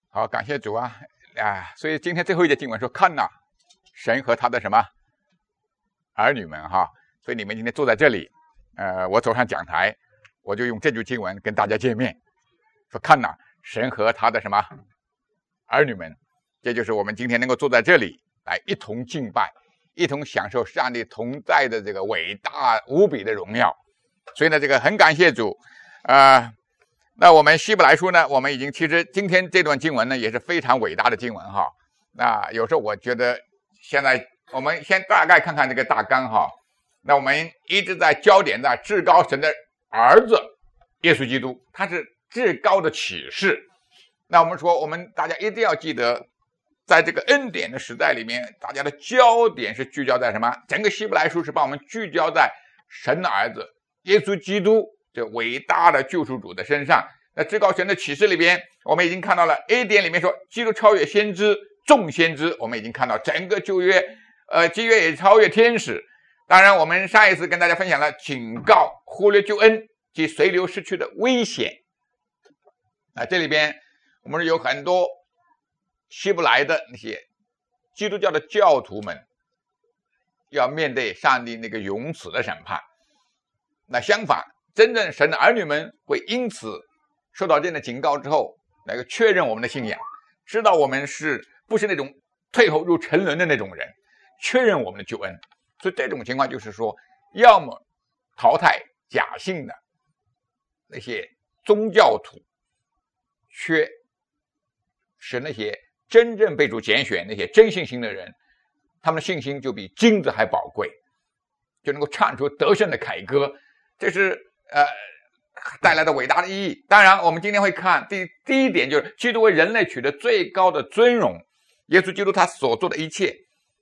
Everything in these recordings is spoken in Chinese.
好，感谢主啊！所以今天最后一节经文说，看哪，神和他的什么儿女们哈。所以你们今天坐在这里，我走上讲台，我就用这句经文跟大家见面，说看哪，神和他的什么儿女们。这就是我们今天能够坐在这里来一同敬拜，一同享受上帝同在的这个伟大无比的荣耀。所以呢，这个很感谢主。那我们希伯来书呢，我们已经其实今天这段经文呢也是非常伟大的经文哈。那有时候我觉得现在我们先大概看看这个大纲哈。那我们一直在焦点在至高神的儿子耶稣基督，他是至高的启示。那我们说，我们大家一定要记得，在这个恩典的时代里面，大家的焦点是聚焦在什么？整个希伯来书是把我们聚焦在神的儿子耶稣基督这伟大的救赎主的身上。那至高神的启示里边，我们已经看到了 A 点里面说，基督超越先知众先知，我们已经看到整个旧约基约也超越天使。当然我们上一次跟大家分享了警告忽略救恩及随流失去的危险。这里边我们有很多希伯来的那些基督教的教徒们要面对上帝那个永死的审判。那相反，真正神的儿女们会因此受到这样的警告之后，来个确认我们的信仰，知道我们是不是那种退后入沉沦的那种人，确认我们的救恩。所以这种情况就是说，要么淘汰假信的那些宗教徒，却使那些真正被主拣选那些真信心的人，他们的信心就比金子还宝贵，就能够唱出得胜的凯歌。这是带来的伟大的意义。当然我们今天会看第一点，就是基督为人类取得最高的尊荣。耶稣基督他所做的一切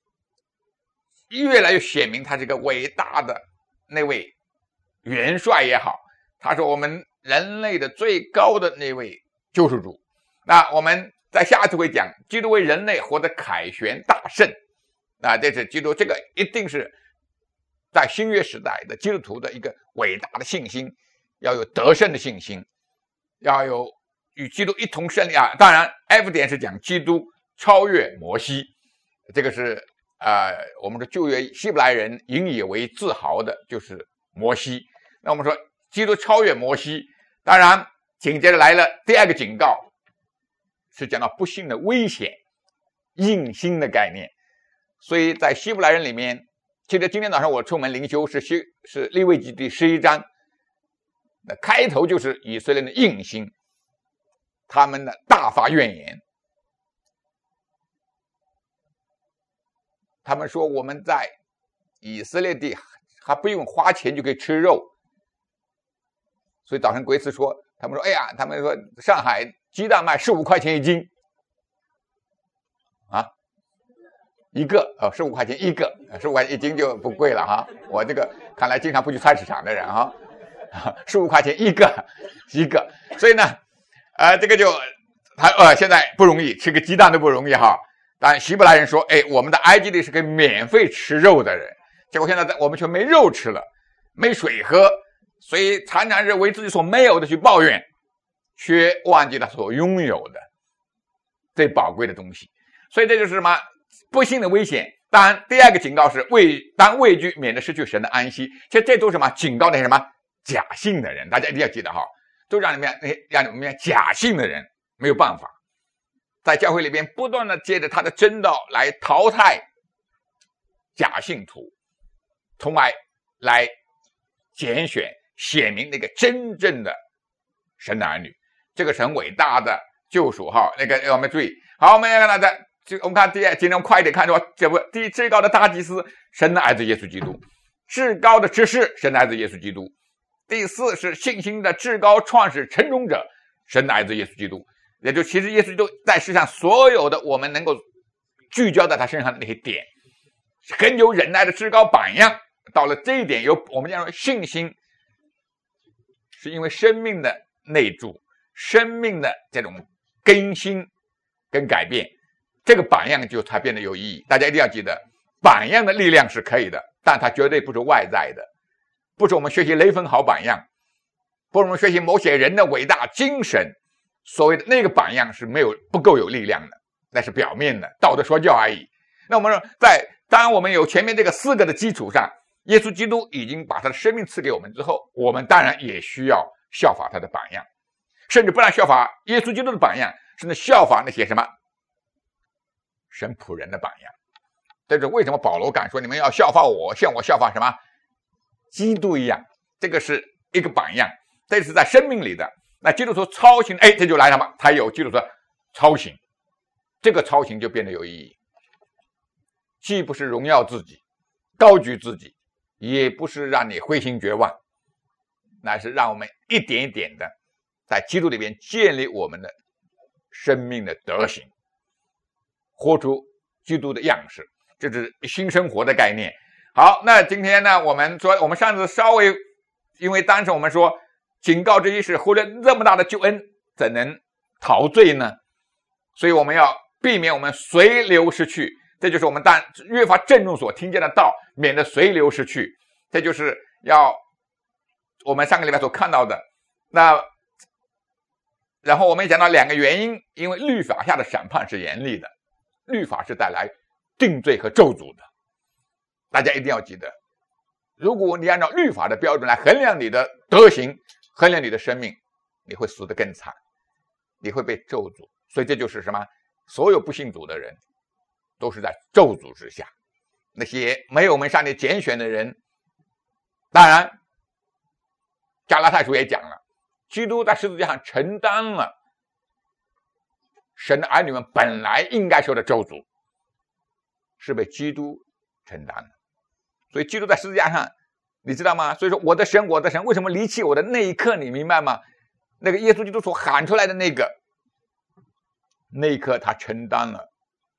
越来越显明他是一个伟大的那位元帅也好，他是我们人类的最高的那位救赎主。那我们在下一次会讲基督为人类活得凯旋大胜。这是基督，这个一定是在新约时代的基督徒的一个伟大的信心，要有得胜的信心，要有与基督一同胜利啊。当然 F 点是讲基督超越摩西，这个是我们的旧约希伯来人引以为自豪的就是摩西。那我们说基督超越摩西，当然紧接着来了第二个警告，是讲到不幸的危险，硬心的概念。所以在希伯来人里面，记得今天早上我出门灵修是利未记第11章，那开头就是以色列人的硬心，他们的大发怨言。他们说我们在以色列地还不用花钱就可以吃肉。所以早上贵司说，他们说他们说上海鸡蛋卖15块钱一斤一个15块钱一个，15块钱一斤就不贵了哈。我这个看来经常不去菜市场的人哈，15块钱一个。所以呢这个就现在不容易，吃个鸡蛋都不容易哈。但希伯来人说我们的埃及地是可以免费吃肉的人，结果现在我们却没肉吃了，没水喝，所以常常是为自己所没有的去抱怨，却忘记了所拥有的最宝贵的东西。所以这就是什么不幸的危险。当然第二个警告是当畏惧，免得失去神的安息。其实这都是什么警告那些什么假信的人，大家一定要记得哈，都让你们假信的人没有办法，在教会里边不断的借着他的真道来淘汰假信徒，从而来拣选显明那个真正的神的儿女。这个是很伟大的救赎哈。那个我们注意，好，我们要看到我们看今天我们快一点看说，这不第一至高的大祭司神的儿子耶稣基督，至高的执事神的儿子耶稣基督，第四是信心的至高创始成终者神的儿子耶稣基督。也就其实耶稣基督在世上所有的我们能够聚焦在他身上的那些点，很有忍耐的至高榜样。到了这一点，我们讲说信心是因为生命的内住，生命的这种更新跟改变，这个榜样就才变得有意义。大家一定要记得，榜样的力量是可以的，但它绝对不是外在的，不是我们学习雷锋好榜样，不是我们学习某些人的伟大精神所谓的那个榜样是不够有力量的，那是表面的道德说教而已。那我们说，当我们有前面这个4个的基础上，耶稣基督已经把他的生命赐给我们之后，我们当然也需要效法他的榜样，甚至不但效法耶稣基督的榜样，甚至效法那些什么神仆人的榜样。这是为什么保罗敢说你们要效法我，像我效法什么基督一样，这个是一个榜样，这是在生命里的。那基督徒操行，这就来了嘛，他有基督徒操行，这个操行就变得有意义，既不是荣耀自己高举自己，也不是让你灰心绝望，乃是让我们一点一点的在基督里边建立我们的生命的德行，活出基督的样式，这是新生活的概念。好，那今天呢，我们上次稍微，因为当时我们说警告之一是忽略这么大的救恩怎能陶醉呢？所以我们要避免我们随流失去，这就是我们当越发郑重所听见的道，免得随流失去。这就是要我们上个礼拜所看到的。那然后我们也讲到2个原因，因为律法下的审判是严厉的，律法是带来定罪和咒诅的。大家一定要记得，如果你按照律法的标准来衡量你的德行，衡量你的生命，你会死得更惨，你会被咒诅。所以这就是什么？所有不信主的人都是在咒诅之下。那些没有我们上帝拣选的人，当然加拉太书也讲了，基督在十字架上承担了神的儿女们本来应该受的咒诅，是被基督承担的。所以基督在十字架上，你知道吗？所以说我的神，我的神，为什么离弃我的那一刻，你明白吗？那个耶稣基督所喊出来的那一刻，他承担了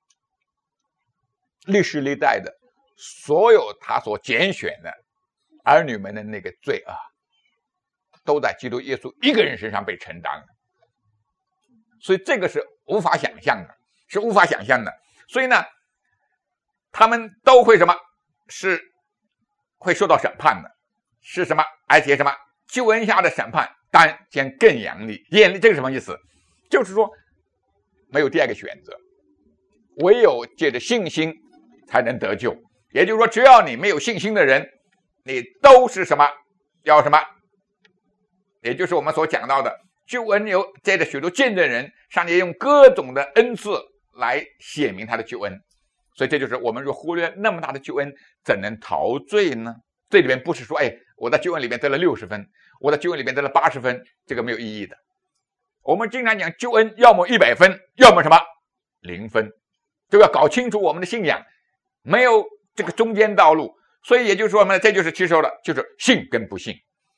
历世历代的所有他所拣选的儿女们的那个罪恶，都在基督耶稣一个人身上被承担了。所以这个是无法想象的，是无法想象的。所以呢，他们都会什么？是会受到审判的，是什么？而且什么？救恩下的审判当然将更严厉。严厉这个什么意思？就是说没有第二个选择，唯有借着信心才能得救。也就是说，只要你没有信心的人，你都是什么？要什么？也就是我们所讲到的救恩有借着许多见证人，上帝用各种的恩赐来显明他的救恩。所以这就是我们若忽略那么大的救恩，怎能陶醉呢？这里面不是说我在救恩里面得了60分，我在救恩里面得了80分，这个没有意义的。我们经常讲救恩要么100分，要么什么0分，就要搞清楚我们的信仰，没有这个中间道路。所以也就是说呢，这就是其实说的就是信跟不信。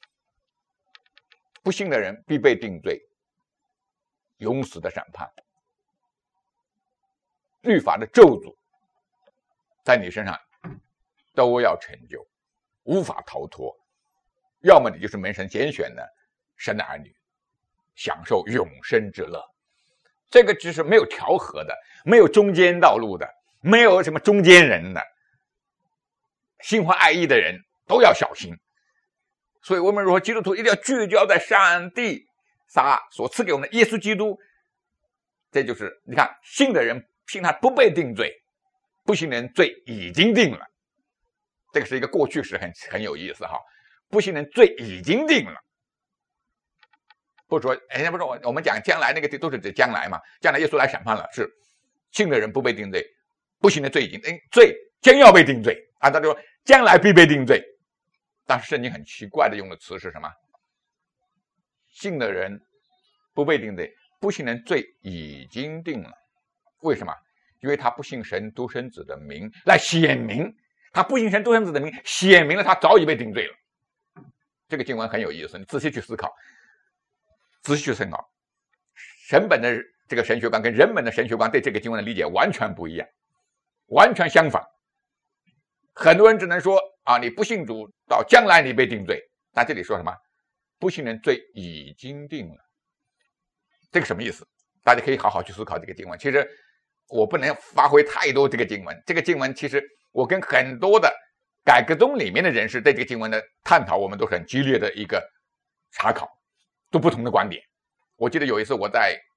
不信的人必被定罪，永死的审判，律法的咒诅在你身上都要成就，无法逃脱。要么你就是蒙神拣选的神的儿女，享受永生之乐。这个就是没有调和的，没有中间道路的，没有什么中间人的，心怀爱意的人都要小心。所以我们说基督徒一定要聚焦在上帝所赐给我们的耶稣基督。这就是你看，信的人信他不被定罪，不信的人罪已经定了。这个是一个过去时，很有意思哈。不信的人罪已经定了，不说人家不说我们讲将来那个都是指将来嘛，将来耶稣来审判了，是信的人不被定罪，不信的罪已经罪将要被定罪啊，他就说将来必被定罪。但是圣经很奇怪的用的词是什么？信的人不被定罪，不信的人罪已经定了。为什么？因为他不信神独生子的名来显明，他不信神独生子的名显明了他早已被定罪了。这个经文很有意思，你仔细去思考，仔细去思考。神本的这个神学观跟人本的神学观对这个经文的理解完全不一样，完全相反。很多人只能说你不信主，到将来你被定罪。但这里说什么？不信人罪已经定了。这个什么意思？大家可以好好去思考这个经文。其实我不能发挥太多这个经文，这个经文其实我跟很多的改革宗里面的人士对这个经文的探讨，我们都是很激烈的一个查考，都不同的观点。我记得有一次我在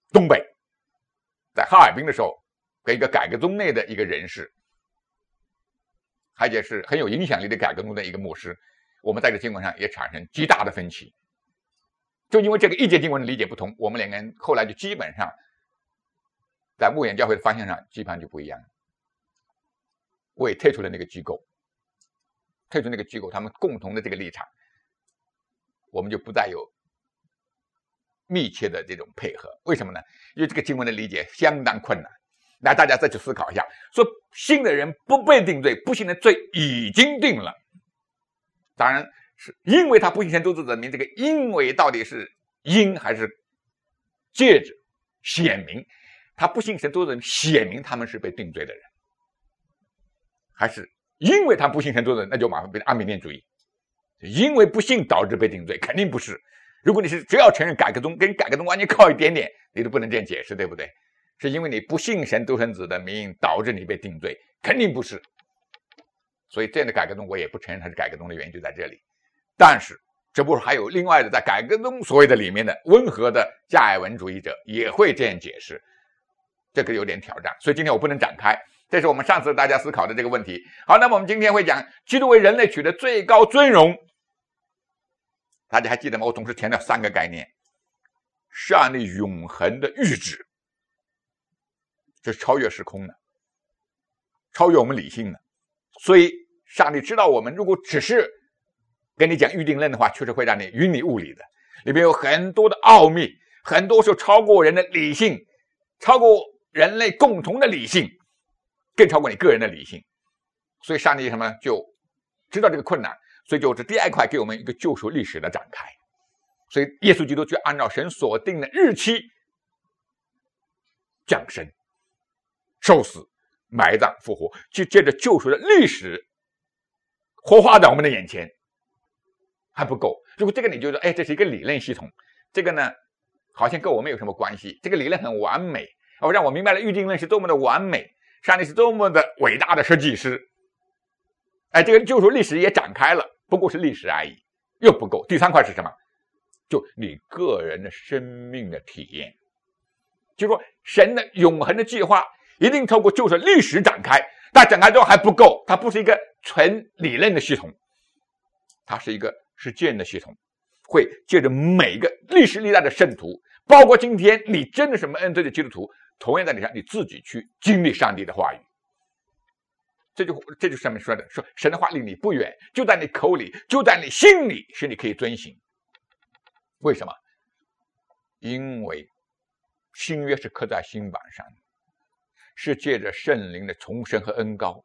东北，在哈尔滨的时候，跟一个改革宗内的一个人士，而且是很有影响力的改革宗的一个牧师，我们在这经文上也产生极大的分歧。就因为这个一节经文的理解不同，我们两个人后来就基本上在牧养教会的方向上基本上就不一样了。我也退出了那个机构，他们共同的这个立场，我们就不再有密切的这种配合。为什么呢？因为这个经文的理解相当困难。那大家再去思考一下，说信的人不被定罪，不信的罪已经定了。当然是因为他不信神，都是证明这个因为到底是因还是借着显明他不信神，都是显明他们是被定罪的人，还是因为他不信神做人，那就马上变成阿米念主义。因为不信导致被定罪，肯定不是。如果你是只要承认改革宗，跟改革宗完全靠一点点，你都不能这样解释，对不对？是因为你不信神独生子的名导致你被定罪，肯定不是。所以这样的改革宗我也不承认它是改革宗的原因就在这里。但是这不是还有另外的在改革宗所谓的里面的温和的加尔文主义者也会这样解释，这个有点挑战，所以今天我不能展开。这是我们上次大家思考的这个问题。好，那么我们今天会讲基督为人类取得最高尊荣。大家还记得吗？我总是强调三个概念：上帝永恒的预旨，这是超越时空的，超越我们理性的。所以上帝知道我们如果只是跟你讲预定论的话，确实会让你云里雾里的，里面有很多的奥秘，很多时候超过人的理性，超过人类共同的理性，更超过你个人的理性。所以上帝什么就知道这个困难，所以就这第二块给我们一个救赎历史的展开。所以耶稣基督就按照神所定的日期降生、受死、埋葬、复活，就借着救赎的历史活化在我们的眼前。还不够，如果这个你就说，哎，这是一个理论系统，这个呢好像跟我们有什么关系？这个理论很完美，让我明白了预定论是多么的完美，上帝是多么的伟大的设计师。哎，这个救赎历史也展开了，不过是历史而已，又不够。第三块是什么？就你个人的生命的体验。就是说神的永恒的计划一定透过救赎历史展开，但展开之后还不够，它不是一个纯理论的系统，它是一个实践的系统，会借着每个历史历代的圣徒，包括今天你真的什么恩赐的基督徒，同样在你上你自己去经历上帝的话语。这就上面说的，说神的话离你不远，就在你口里，就在你心里，是你可以遵行。为什么？因为新约是刻在心板上的，是借着圣灵的重生和恩膏，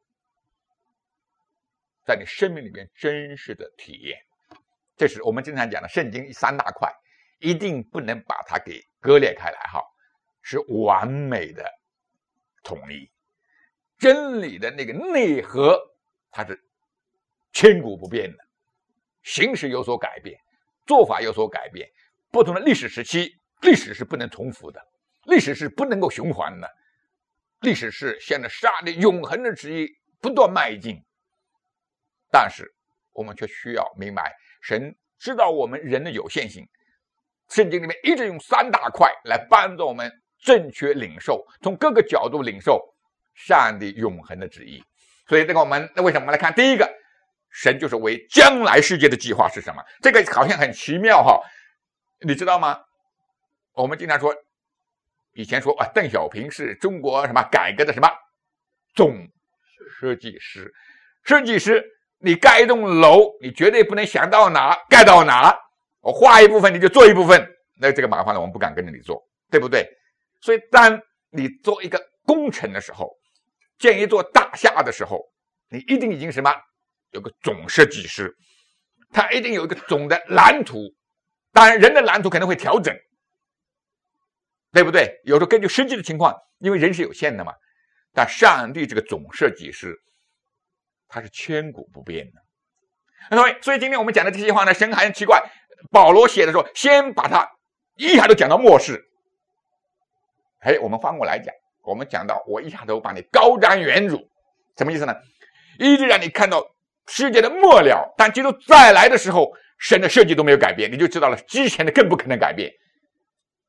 在你生命里面真实的体验。这是我们经常讲的圣经三大块，一定不能把它给割裂开来，是完美的统一。真理的那个内核它是千古不变的，形式有所改变，做法有所改变，不同的历史时期，历史是不能重复的，历史是不能够循环的，历史是向着上帝永恒的旨意不断迈进。但是我们却需要明白，神知道我们人的有限性，圣经里面一直用三大块来帮助我们正确领受，从各个角度领受上帝永恒的旨意。所以这个我们为什么我们来看第一个，神就是为将来世界的计划是什么？这个好像很奇妙你知道吗？我们经常说，以前说邓小平是中国什么改革的什么总设计师。设计师，你盖一栋楼，你绝对不能想到哪盖到哪，我画一部分你就做一部分，那这个麻烦了，我们不敢跟着你做，对不对？所以当你做一个工程的时候，建一座大厦的时候，你一定已经什么有个总设计师，他一定有一个总的蓝图。当然人的蓝图可能会调整，对不对？有时候根据实际的情况，因为人是有限的嘛。但上帝这个总设计师他是千古不变的。所以今天我们讲的这些话呢，神还很奇怪，保罗写的时候先把它一下都讲到末世。我们翻过来讲，我们讲到我一下都把你高瞻远瞩，什么意思呢？一直让你看到世界的末了，但基督再来的时候，神的设计都没有改变，你就知道了之前的更不可能改变。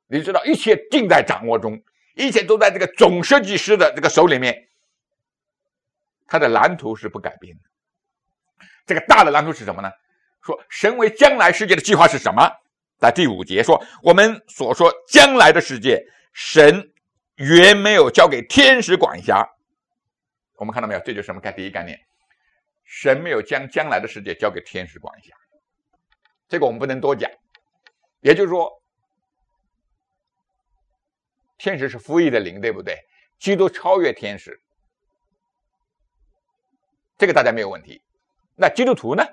你知道一切尽在掌握中，一切都在这个总设计师的这个手里面，他的蓝图是不改变的。这个大的蓝图是什么呢？说神为将来世界的计划是什么？在第5节说，我们所说将来的世界，神原没有交给天使管辖。我们看到没有？这就是什么？第一概念，神没有将将来的世界交给天使管辖。这个我们不能多讲。也就是说，天使是服役的灵，对不对？基督超越天使，这个大家没有问题。那基督徒呢？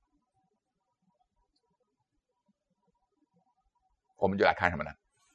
我们就来看什么呢？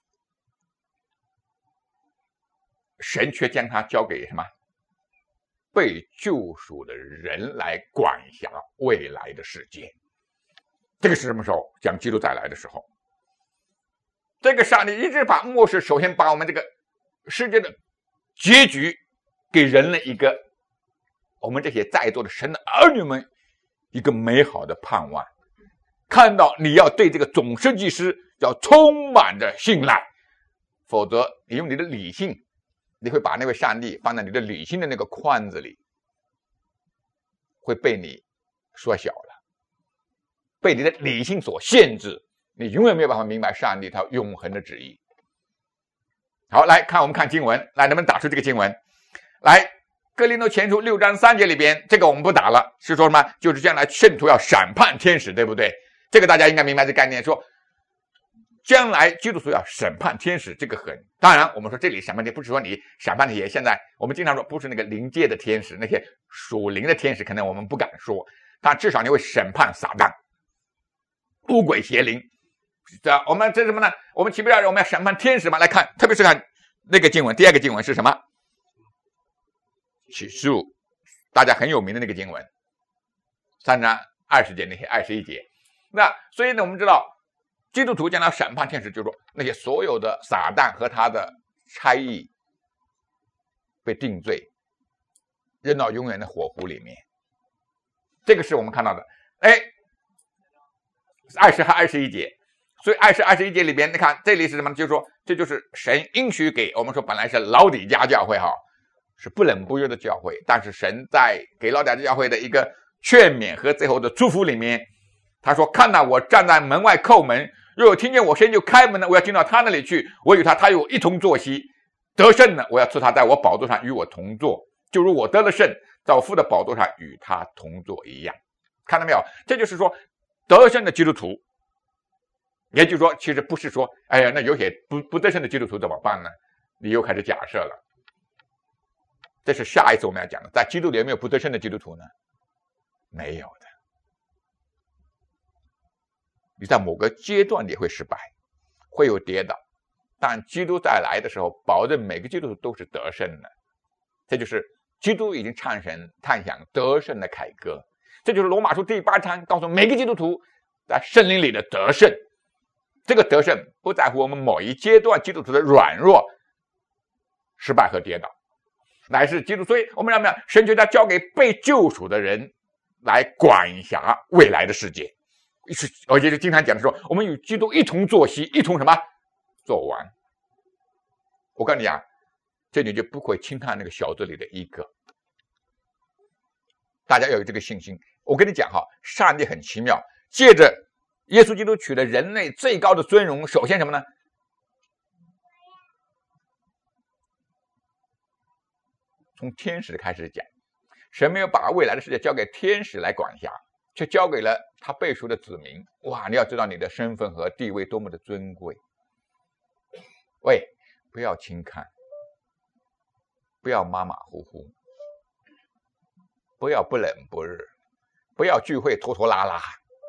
神却将他交给什么？被救赎的人来管辖未来的世界。这个是什么时候？讲基督再来的时候。这个上帝一直把末世，首先把我们这个世界的结局给人了一个，我们这些在座的神的儿女们一个美好的盼望。看到你要对这个总设计师要充满着信赖，否则你用你的理性，你会把那位上帝放在你的理性的那个框子里，会被你缩小了，被你的理性所限制，你永远没有办法明白上帝他永恒的旨意。好，来看我们看经文，来能不能打出这个经文？来，哥林多前书6章3节里边，这个我们不打了，是说什么？就是将来圣徒要审判天使，对不对？这个大家应该明白这概念，说将来基督徒要审判天使，这个很当然，我们说这里审判天不是说你审判那些现在我们经常说不是那个灵界的天使，那些属灵的天使可能我们不敢说，但至少你会审判撒旦、污鬼邪灵。我们这是什么呢？我们岂不是我们要审判天使吗？来看，特别是看那个经文，第二个经文是什么？启示录，大家很有名的那个经文，3章20节那些21节。那所以呢，我们知道基督徒将来审判天使，就是说那些所有的撒旦和他的差役被定罪，扔到永远的火湖里面。这个是我们看到的。20和21节。所以20、21节里边，你看这里是什么？就是说，这就是神应许给我们说，本来是老底嘉教会是不冷不热的教会，但是神在给老底嘉教会的一个劝勉和最后的祝福里面，他说：“看哪，我站在门外叩门，若有听见我声音就开门呢，我要进到他那里去，我与他，他与我一同坐席。得胜呢，我要赐他在我宝座上与我同坐，就如我得了胜，在我父的宝座上与他同坐一样。”看到没有？这就是说，得胜的基督徒。也就是说，其实不是说，哎呀，那有些不得胜的基督徒怎么办呢？你又开始假设了。这是下一次我们要讲的，在基督里有没有不得胜的基督徒呢？没有的。你在某个阶段也会失败，会有跌倒，但基督再来的时候，保证每个基督徒都是得胜的。这就是基督已经唱响得胜的凯歌。这就是罗马书第8章告诉每个基督徒在圣灵里的得胜。这个得胜不在乎我们某一阶段基督徒的软弱、失败和跌倒，乃是基督。所以我们要神就要交给被救赎的人来管辖未来的世界。而且就经常讲的说，我们与基督一同坐席，一同什么做完。我告诉你啊，这里就不会轻看那个小子里的一个。大家要有这个信心。我跟你讲上帝很奇妙，借着耶稣基督取得人类最高的尊荣，首先什么呢？从天使开始讲，神没有把未来的世界交给天使来管辖，却交给了他被赎的子民。哇，你要知道你的身份和地位多么的尊贵。喂，不要轻看，不要马马虎虎，不要不冷不热，不要聚会拖拖拉拉，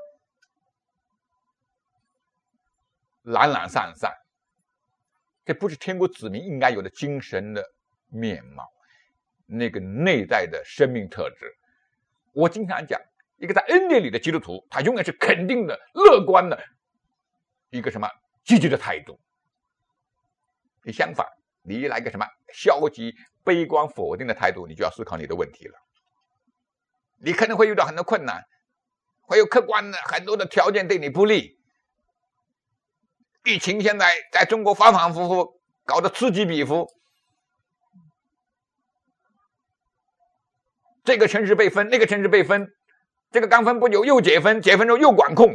懒懒散散，这不是天国子民应该有的精神的面貌，那个内在的生命特质。我经常讲，一个在恩典里的基督徒，他永远是肯定的、乐观的一个什么积极的态度。你相反，你一来个什么消极、悲观、否定的态度，你就要思考你的问题了。你可能会遇到很多困难，会有客观的很多的条件对你不利。 疫情现在在中国反反复复，搞得此起彼伏，这个城市被分，那个城市被分，这个刚分不久又解封，解封之后又管控，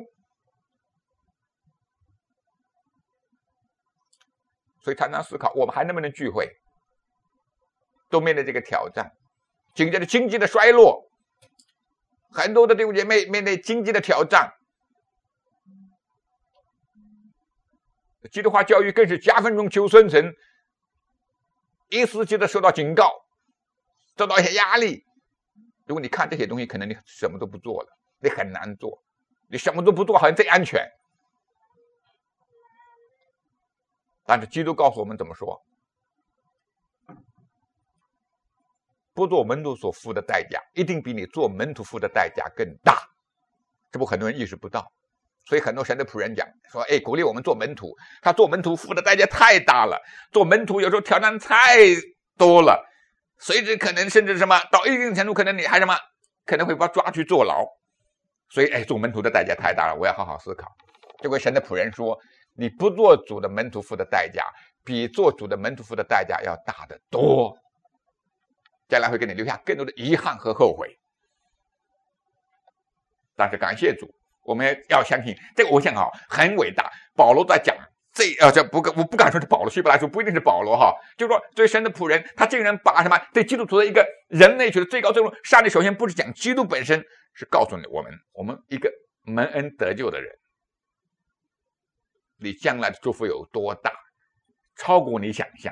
所以常常思考，我们还能不能聚会？都面对这个挑战，紧接着经济的衰落，很多的弟兄姐妹面对经济的挑战，基督化教育更是夹缝中求生存，一时期的受到警告，受到一些压力。如果你看这些东西，可能你什么都不做了，你很难做，你什么都不做好像最安全。但是基督告诉我们怎么说？不做门徒所付的代价，一定比你做门徒付的代价更大。这不很多人意识不到，所以很多神的仆人讲说，鼓励我们做门徒，他做门徒付的代价太大了，做门徒有时候挑战太多了，随之可能甚至什么到一定程度，可能你还什么可能会把抓去坐牢。所以做门徒的代价太大了，我要好好思考。这位神的仆人说，你不做主的门徒付的代价，比做主的门徒付的代价要大得多，将来会给你留下更多的遗憾和后悔。但是感谢主，我们要相信这个，我想很伟大。保罗在讲我不敢说是保罗，希伯来书不一定是保罗就是说对神的仆人，他竟然把什么对基督徒的一个人类学的最高最终，上帝首先不是讲基督本身，是告诉我们一个蒙恩得救的人，你将来的祝福有多大，超过你想象。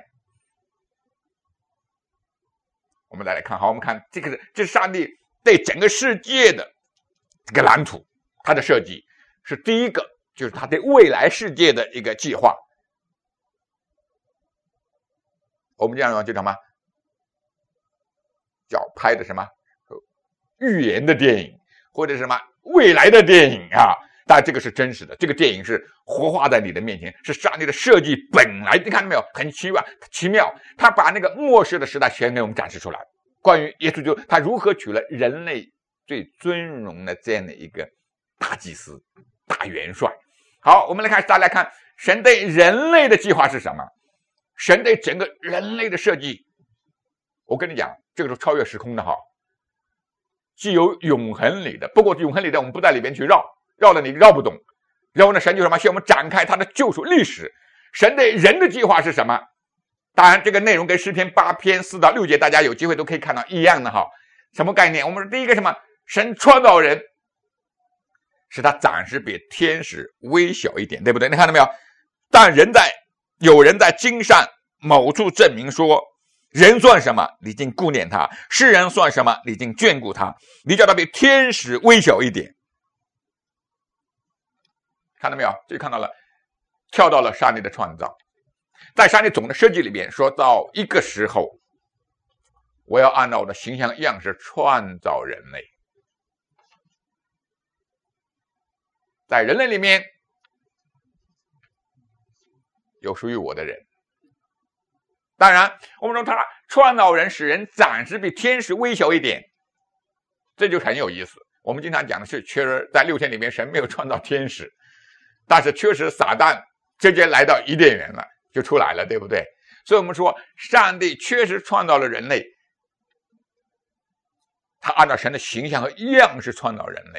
我们再来看，我们看这是上帝对整个世界的这个蓝图，他的设计是第一个，就是他对未来世界的一个计划。我们这样就什么叫拍的什么预言的电影，或者什么未来的电影但这个是真实的，这个电影是活化在你的面前，是上帝的设计本来，你看到没有，很奇妙，他把那个末世的时代全给我们展示出来，关于耶稣基督他如何取了人类最尊荣的这样的一个大祭司、大元帅。好，我们大家来看神对人类的计划是什么，神对整个人类的设计。我跟你讲，这个是超越时空的既有永恒里的，不过永恒里的我们不在里边去绕了你绕不懂。然后呢，神就什么？需要我们展开他的救赎历史。神对人的计划是什么？当然，这个内容跟诗篇8篇4到6节，大家有机会都可以看到一样的什么概念？我们第一个什么？神创造人，使他暂时比天使微小一点，对不对？你看到没有？但有人在经上某处证明说，人算什么？你竟顾念他；世人算什么？你竟眷顾他？你叫他比天使微小一点。看到没有？就看到了，跳到了上帝的创造。在上帝总的设计里面，说到一个时候，我要按照我的形象样式创造人类。在人类里面有属于我的人。当然我们说他创造人，使人暂时比天使微小一点，这就很有意思。我们经常讲的是，确实在6天里面神没有创造天使，但是确实撒旦直接来到伊甸园了，就出来了，对不对？所以我们说上帝确实创造了人类，他按照神的形象和样式创造人类。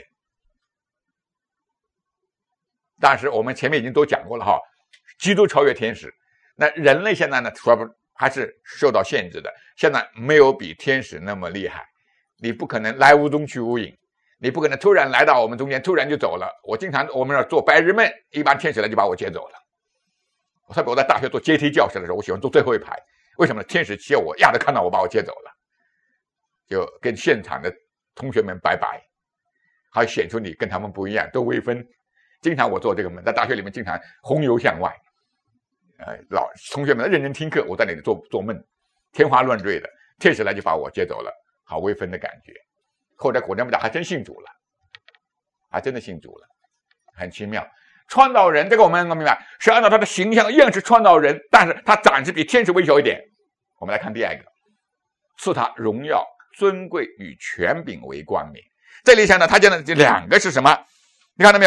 但是我们前面已经都讲过了基督超越天使，那人类现在呢，还是受到限制的，现在没有比天使那么厉害，你不可能来无踪去无影，你不可能突然来到我们中间突然就走了。我们要做白日梦，一般天使来就把我接走了。特别我在大学做阶梯教室的时候，我喜欢坐最后一排，为什么？天使接我压着看到我把我接走了，就跟现场的同学们拜拜，还显出你跟他们不一样，都微分。经常我做这个门，在大学里面经常红油向外，同学们认真听课，我在那里做梦，天花乱坠的，天使来就把我接走了，好微分的感觉。后来果然不假，还真信主了，还真的信主了，很奇妙。创造人，这个我们能明白，是按照他的形象样式创造人，但是他暂时比天使微小一点。我们来看第二个，赐他荣耀、尊贵与权柄为冠冕。这里想呢，他讲的这两个是什么？你看到没有？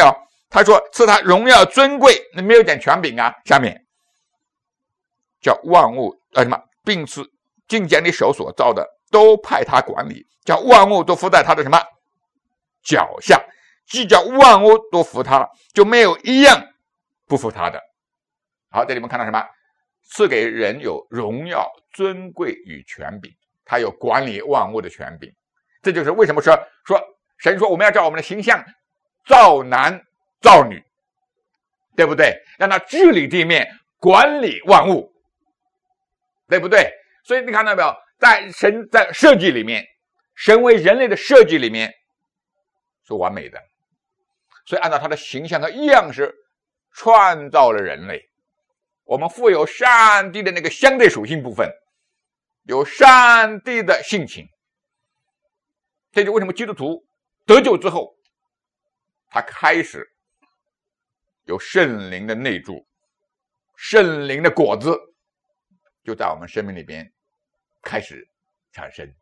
他说赐他荣耀尊贵，那没有讲权柄啊。下面叫万物并是尽将你手所造的都派他管理，叫万物都伏在他的什么脚下，既叫万物都服他，就没有一样不服他的。好，这里面看到什么？赐给人有荣耀尊贵与权柄，他有管理万物的权柄。这就是为什么说神说我们要照我们的形象造男造女，对不对？让他治理地面，管理万物，对不对？所以你看到没有，在神在设计里面，神为人类的设计里面是完美的，所以按照他的形象和样式创造了人类。我们富有上帝的那个相对属性部分，有上帝的性情。这就为什么基督徒得救之后，他开始有圣灵的内住，圣灵的果子就在我们生命里边开始产生。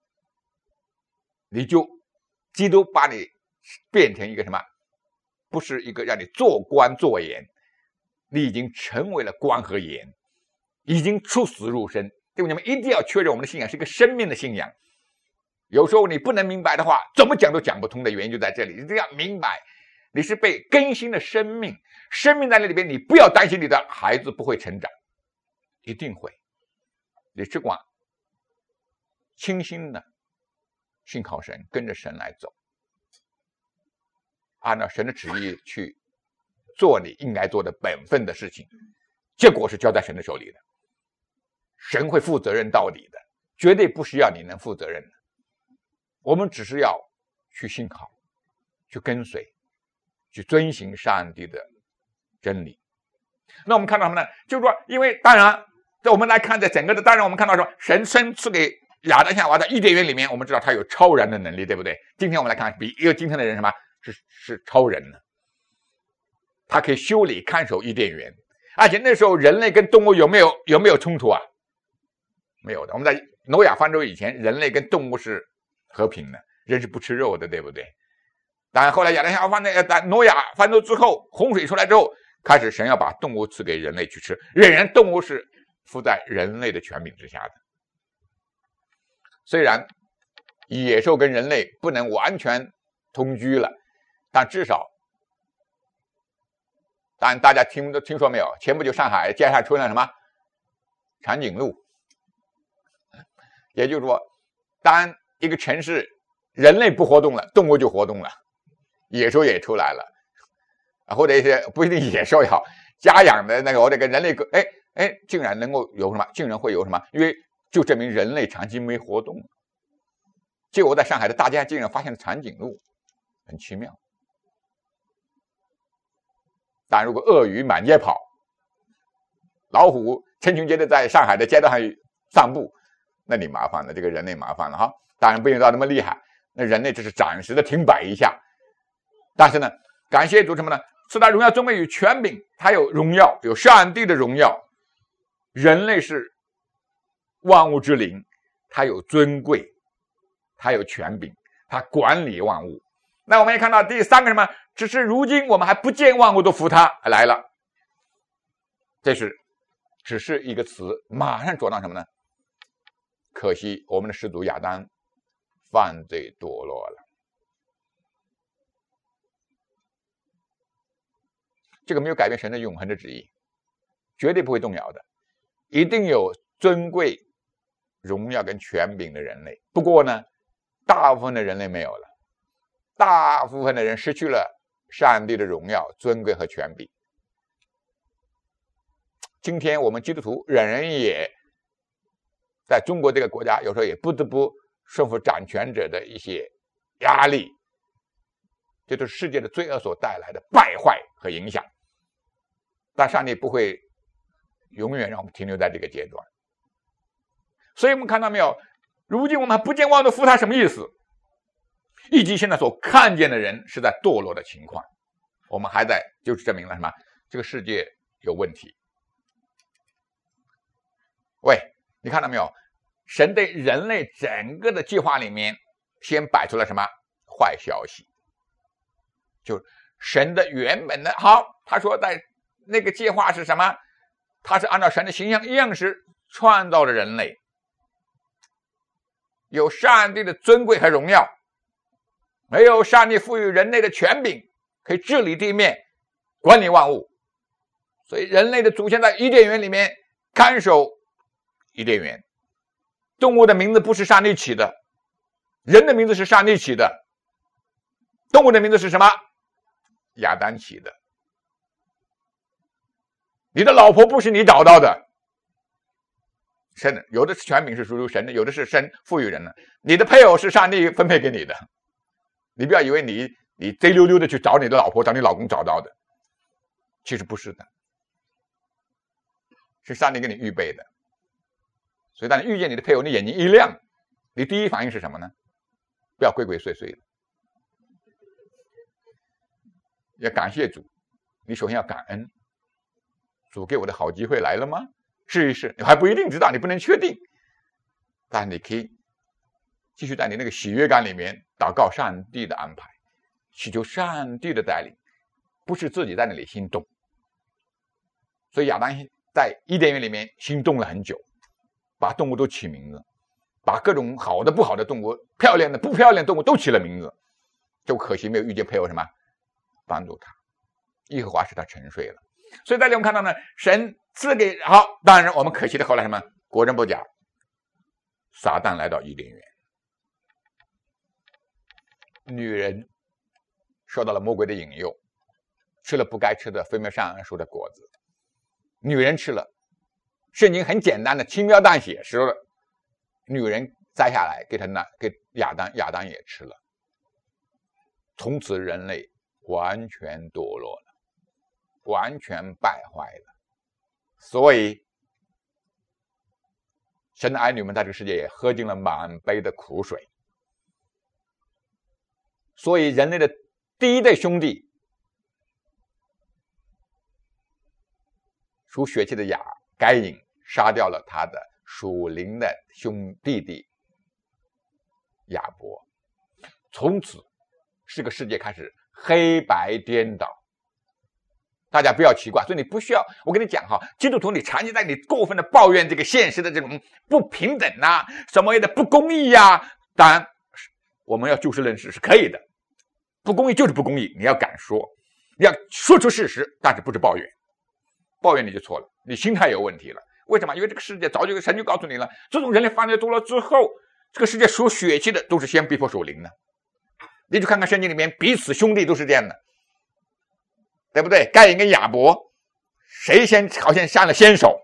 基督把你变成一个什么？不是一个让你做官做盐，你已经成为了光和盐，已经出死入生。对不？你们一定要确认我们的信仰是一个生命的信仰。有时候你不能明白的话，怎么讲都讲不通的原因就在这里。你一定要明白，你是被更新的生命，生命在那里边，你不要担心你的孩子不会成长，一定会。你只管清心的信靠神，跟着神来走，按照神的旨意去做你应该做的本分的事情，结果是交在神的手里的，神会负责任到底的，绝对不需要你能负责任的。我们只是要去信靠，去跟随，去遵行上帝的真理。那我们看到什么呢？就是说，因为当然我们来看在整个的，当然我们看到说神赐给亚当夏娃的伊甸园里面，我们知道他有超然的能力，对不对？今天我们来看，比一个今天的人什么是超人呢？他可以修理看守伊甸园，而且那时候人类跟动物有没有冲突啊？没有的。我们在挪亚方舟以前，人类跟动物是和平的，人是不吃肉的，对不对？当然后来亚当夏娃挪亚方舟之后，洪水出来之后，开始神要把动物赐给人类去吃，仍然动物是附在人类的权柄之下的。虽然野兽跟人类不能完全同居了，但至少，当然大家听说没有？前不久上海街上出现了什么长颈鹿，也就是说，当一个城市人类不活动了，动物就活动了，野兽也出来了，或者一些不一定野兽也好，家养的那个或者跟人类竟然能够有什么？竟然会有什么？因为就证明人类长期没活动。结果在上海的大街上竟然发现了长颈鹿，很奇妙。但如果鳄鱼满街跑，老虎成群结队在上海的街道上散步，那你麻烦了，这个人类麻烦了哈。当然不用到那么厉害，那人类只是暂时的停摆一下。但是呢，感谢主什么呢？赐他荣耀尊贵与权柄，他有荣耀，有上帝的荣耀。人类是万物之灵，他有尊贵，他有权柄，他管理万物。那我们也看到第三个什么？只是如今我们还不见万物都服他来了。这是只是一个词，马上转到什么呢？可惜我们的始祖亚当犯罪堕落了。这个没有改变神的永恒的旨意，绝对不会动摇的，一定有尊贵、荣耀跟权柄的人类。不过呢，大部分的人类没有了，大部分的人失去了上帝的荣耀、尊贵和权柄。今天我们基督徒人也在中国这个国家，有时候也不得不顺服掌权者的一些压力，这都是世界的罪恶所带来的败坏和影响。但上帝不会永远让我们停留在这个阶段。所以我们看到没有，如今我们还不见万物都服他，什么意思？以及现在所看见的人是在堕落的情况，我们还在，就是证明了什么？这个世界有问题。喂，你看到没有？神对人类整个的计划里面，先摆出了什么坏消息？就神的原本的好，他说在那个计划是什么？他是按照神的形象样式创造了人类，有上帝的尊贵和荣耀，没有上帝赋予人类的权柄，可以治理地面，管理万物。所以人类的祖先在伊甸园里面看守伊甸园。动物的名字不是上帝起的，人的名字是上帝起的，动物的名字是什么？亚当起的。你的老婆不是你找到的，神有的是权柄是属于神的，有的是神赋予人的。你的配偶是上帝分配给你的，你不要以为你贼溜溜的去找你的老婆，找你老公找到的，其实不是的，是上帝给你预备的。所以当你遇见你的配偶，你眼睛一亮，你第一反应是什么呢？不要鬼鬼祟祟的，要感谢主。你首先要感恩，主给我的好机会来了吗？试一试，你还不一定知道，你不能确定，但你可以继续在你那个喜悦感里面祷告上帝的安排，祈求上帝的带领，不是自己在那里心动。所以亚当在伊甸园里面心动了很久，把动物都起名字，把各种好的不好的动物，漂亮的不漂亮的动物都起了名字，就可惜没有遇见配偶什么帮助他，耶和华使他沉睡了。所以在这里我们看到呢，神赐给好，当然我们可惜的后来什么，果真不假，撒旦来到伊甸园，女人受到了魔鬼的引诱，吃了不该吃的分别善恶树的果子，女人吃了，圣经很简单的轻描淡写说了，女人摘下来给亚当，亚当也吃了，从此人类完全堕落了，完全败坏了。所以神的儿女们在这个世界也喝尽了满杯的苦水。所以人类的第一对兄弟属血气的该隐杀掉了他的属灵的弟弟亚伯，从此这个世界开始黑白颠倒。大家不要奇怪，所以你不需要我跟你讲哈，基督徒你长期在你过分的抱怨这个现实的这种不平等啊，什么的不公义啊，当然我们要就事论事是可以的，不公义就是不公义，你要敢说，你要说出事实，但是不是抱怨，抱怨你就错了，你心态有问题了。为什么？因为这个世界早就神就告诉你了，自从人类犯罪多了之后，这个世界属血气的都是先逼迫属灵的。你去看看圣经里面彼此兄弟都是这样的，对不对？该隐跟亚伯谁先好像上了先手，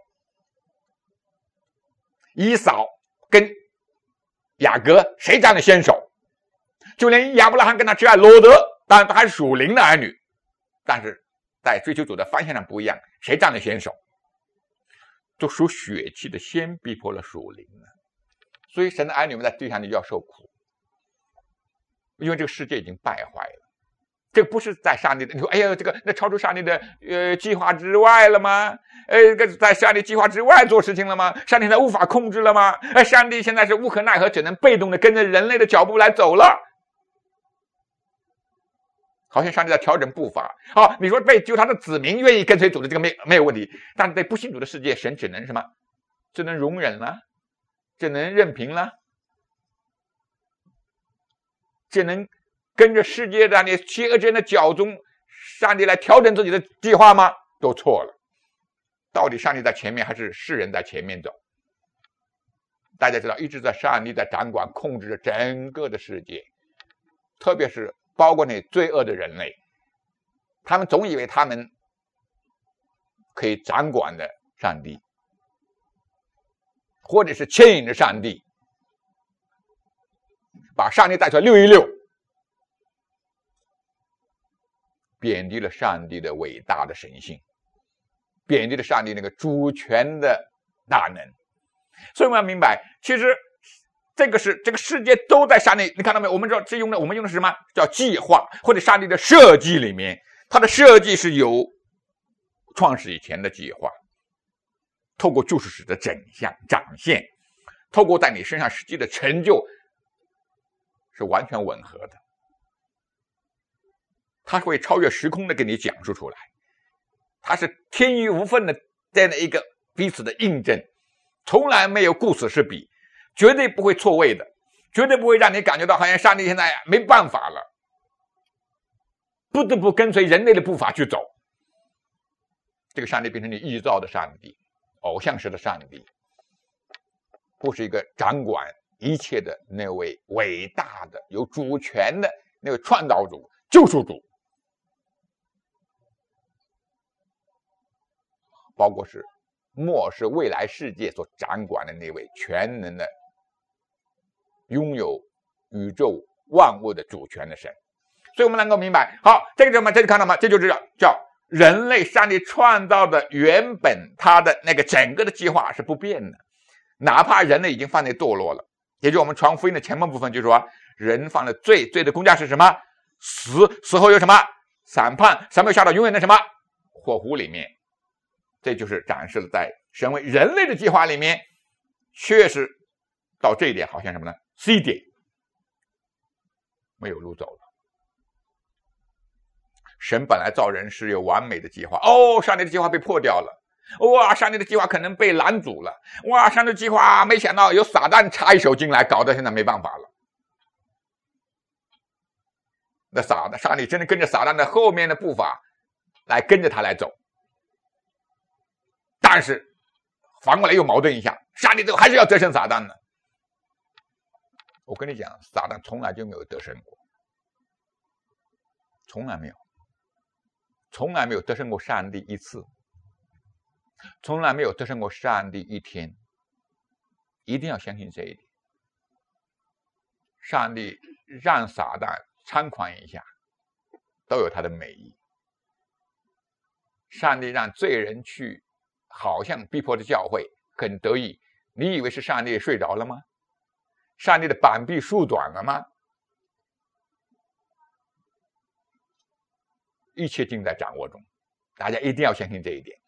以扫跟雅各谁占了先手，就连亚伯拉罕跟他侄儿罗德，当然他还是属灵的儿女，但是在追求主的方向上不一样，谁占了先手？就属血气的先逼迫了属灵的。所以神的儿女们在地上就要受苦，因为这个世界已经败坏了。这个不是在上帝的，你说哎呀，这个那超出上帝的计划之外了吗？在上帝计划之外做事情了吗？上帝现在无法控制了吗？上帝现在是无可奈何，只能被动的跟着人类的脚步来走了。好像上帝在调整步伐。好，你说就他的子民愿意跟随主的这个没有问题，但是对不信主的世界，神只能什么？只能容忍了，只能任凭了，只能跟着世界的那邪恶之人的脚中，上帝来调整自己的计划吗？都错了。到底上帝在前面还是世人在前面走？大家知道，一直在上帝在掌管控制着整个的世界，特别是包括那罪恶的人类，他们总以为他们可以掌管的上帝，或者是牵引着上帝，把上帝带出来溜一溜，贬低了上帝的伟大的神性，贬低了上帝那个主权的大能。所以我们要明白，其实这个世界都在上帝，你看到没有？我们知道我们用的是什么？叫计划，或者上帝的设计里面，它的设计是有创始以前的计划，透过救世史的展现，透过在你身上实际的成就，是完全吻合的。 他会超越时空的给你讲述出来，他是天衣无缝的这样的一个彼此的印证，从来没有顾此失彼，绝对不会错位的，绝对不会让你感觉到好像上帝现在没办法了，不得不跟随人类的步伐去走。这个上帝变成你臆造的上帝，偶像式的上帝，不是一个掌管一切的那位伟大的有主权的那位创造主、救赎主，包括是末世未来世界所掌管的那位全能的拥有宇宙万物的主权的神。所以我们能够明白，好，这个什么，这就看到吗？这就是叫人类上帝创造的原本他的那个整个的计划是不变的，哪怕人类已经犯罪堕落了。也就是我们传福音的前半部分就是说，人犯了罪，罪的工价是什么？死，死后有什么？审判，审判下到永远的什么？火湖里面。这就是展示了在神为人类的计划里面，确实到这一点好像什么呢？ C 点没有路走了。神本来造人是有完美的计划，上帝的计划被破掉了，上帝的计划可能被拦阻了，上帝的计划没想到有撒旦插一手进来，搞得现在没办法了。那上帝真的跟着撒旦的后面的步伐来跟着他来走，但是反过来又矛盾一下，上帝最后还是要得胜撒旦呢。我跟你讲，撒旦从来就没有得胜过，从来没有。从来没有得胜过上帝一次，从来没有得胜过上帝一天，一定要相信这一点。上帝让撒旦猖狂一下，都有他的美意。上帝让罪人去，好像逼迫的教会很得意，你以为是上帝睡着了吗？上帝的膀臂缩短了吗？一切尽在掌握中，大家一定要相信这一点。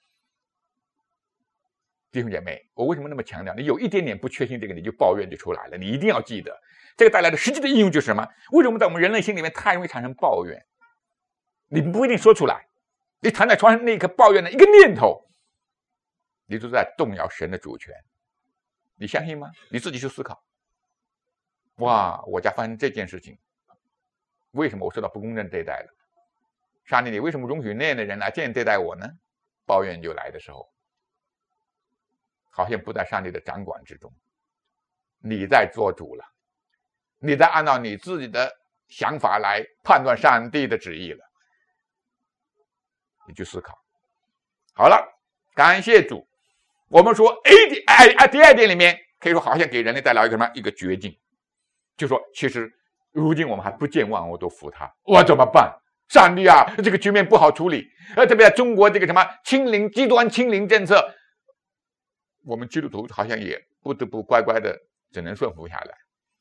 弟兄姐妹，我为什么那么强调？你有一点点不确信这个，你就抱怨就出来了。你一定要记得，这个带来的实际的应用就是什么？为什么在我们人类心里面太容易产生抱怨？你不一定说出来，你躺在床上那一刻抱怨的一个念头，你就在动摇神的主权。你相信吗？你自己去思考。我家发生这件事情，为什么我受到不公正对待了？上帝，你为什么容许那样的人来这样对待我呢？抱怨就来的时候，好像不在上帝的掌管之中，你在做主了，你在按照你自己的想法来判断上帝的旨意了。你去思考。好了，感谢主。我们说 第二点里面可以说好像给人类带来一个什么？一个绝境，就说其实如今我们还不见万物都服他，我怎么办？上帝啊，这个局面不好处理，特别在中国这个什么极端清零政策，我们基督徒好像也不得不乖乖的只能顺服下来，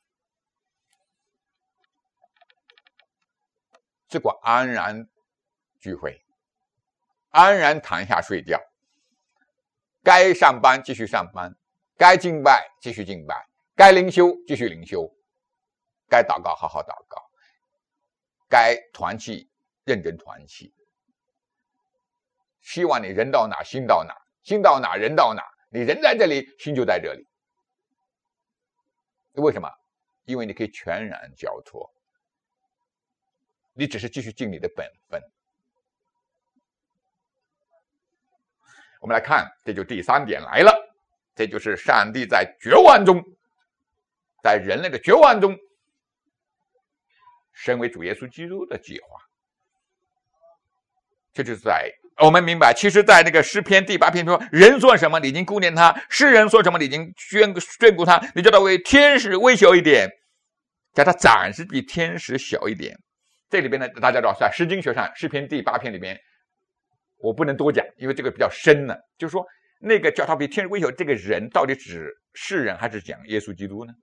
只管安然聚会，安然躺下睡觉，该上班继续上班，该敬拜继续敬拜，该灵修继续灵修，该祷告好好祷告，该团契认真团契。希望你人到哪心到哪，心到哪人到哪，你人在这里心就在这里。为什么？因为你可以全然交托，你只是继续尽你的本分。我们来看，这就第三点来了，这就是上帝在绝望中，在人类的绝望中，身为主耶稣基督的计划。这就是在我们明白，其实在那个诗篇第8篇说，人说什么你已经顾念他，世人说什么你已经眷顾他，你叫他为天使微小一点，叫他暂时比天使小一点。这里边呢，大家知道在诗经学上，诗篇第8篇里边我不能多讲，因为这个比较深呢，就是说那个叫他比天使微小这个人到底指世人还是讲耶稣基督呢？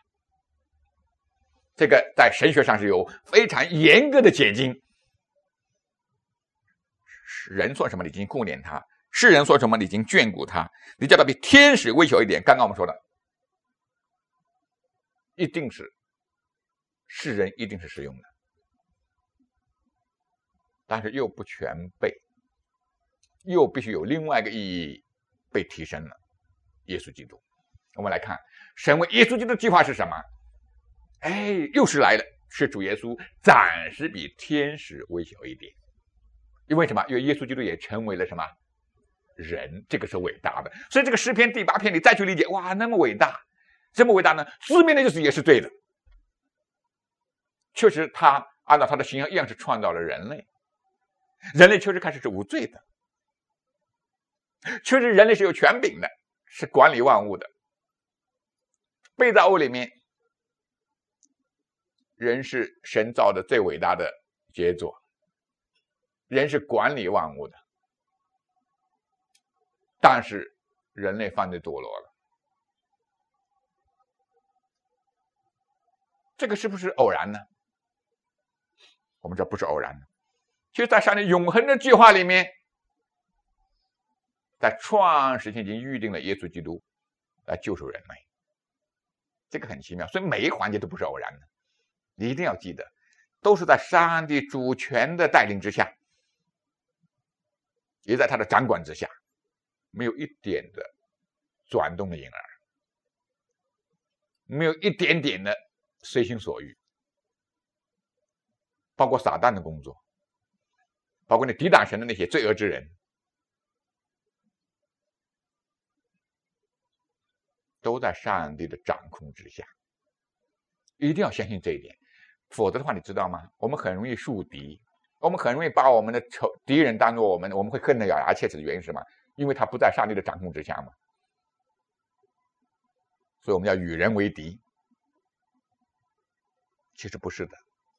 这个在神学上是有非常严格的解经。人说什么你已经顾念他，世人说什么你已经眷顾他，你叫他比天使微小一点。刚刚我们说的一定是世人一定是适用的， 但是又不全备，又必须有另外一个意义被提升了，耶稣基督。我们来看神为耶稣基督的计划是什么？又是来了，是主耶稣暂时比天使微小一点。因为什么？因为耶稣基督也成为了什么人，这个是伟大的。所以这个诗篇第8篇你再去理解，哇，那么伟大，这么伟大呢？字面的就是也是对的。确实他按照他的形象样式创造了人类，人类确实开始是无罪的，确实人类是有权柄的，是管理万物的。被造物里面，人是神造的最伟大的杰作，人是管理万物的。但是人类犯罪堕落了，这个是不是偶然呢？我们知道不是偶然的。其实在上帝永恒的计划里面，在创世前已经预定了耶稣基督来救赎人类，这个很奇妙。所以每一环节都不是偶然的，你一定要记得，都是在上帝主权的带领之下，也在他的掌管之下，没有一点的转动的影儿，没有一点点的随心所欲，包括撒旦的工作，包括你抵挡神的那些罪恶之人，都在上帝的掌控之下。一定要相信这一点，否则的话，你知道吗？我们很容易树敌，我们很容易把我们的敌人当作我们会恨得咬牙切齿的原因是什么？因为他不在上帝的掌控之下嘛。所以我们要与人为敌，其实不是的。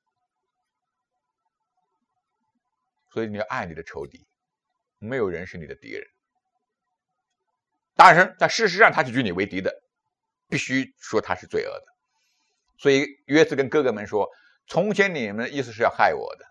所以你要爱你的仇敌，没有人是你的敌人。当然在事实上他是与你为敌的，必须说他是罪恶的。所以约瑟跟哥哥们说，从前你们的意思是要害我的，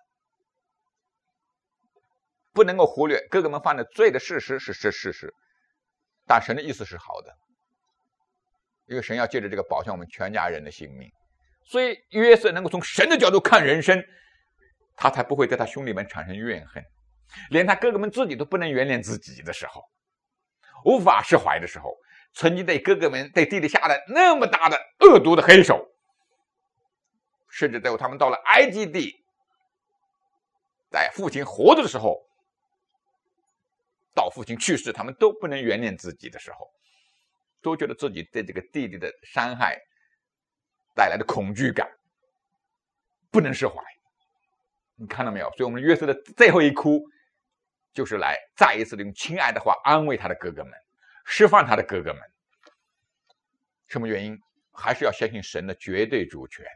不能够忽略哥哥们犯的罪的事实是事实，但神的意思是好的，因为神要借着这个保全我们全家人的性命。所以约瑟能够从神的角度看人生，他才不会对他兄弟们产生怨恨，连他哥哥们自己都不能原谅自己的时候，无法释怀的时候，曾经对哥哥们对弟弟下了那么大的恶毒的黑手，甚至最后他们到了埃及地，在父亲活着的时候，到父亲去世他们都不能原谅自己的时候，都觉得自己对这个弟弟的伤害带来的恐惧感不能释怀。你看到没有？所以我们约瑟的最后一哭，就是来再一次的用亲爱的话安慰他的哥哥们，释放他的哥哥们。什么原因？还是要相信神的绝对主权。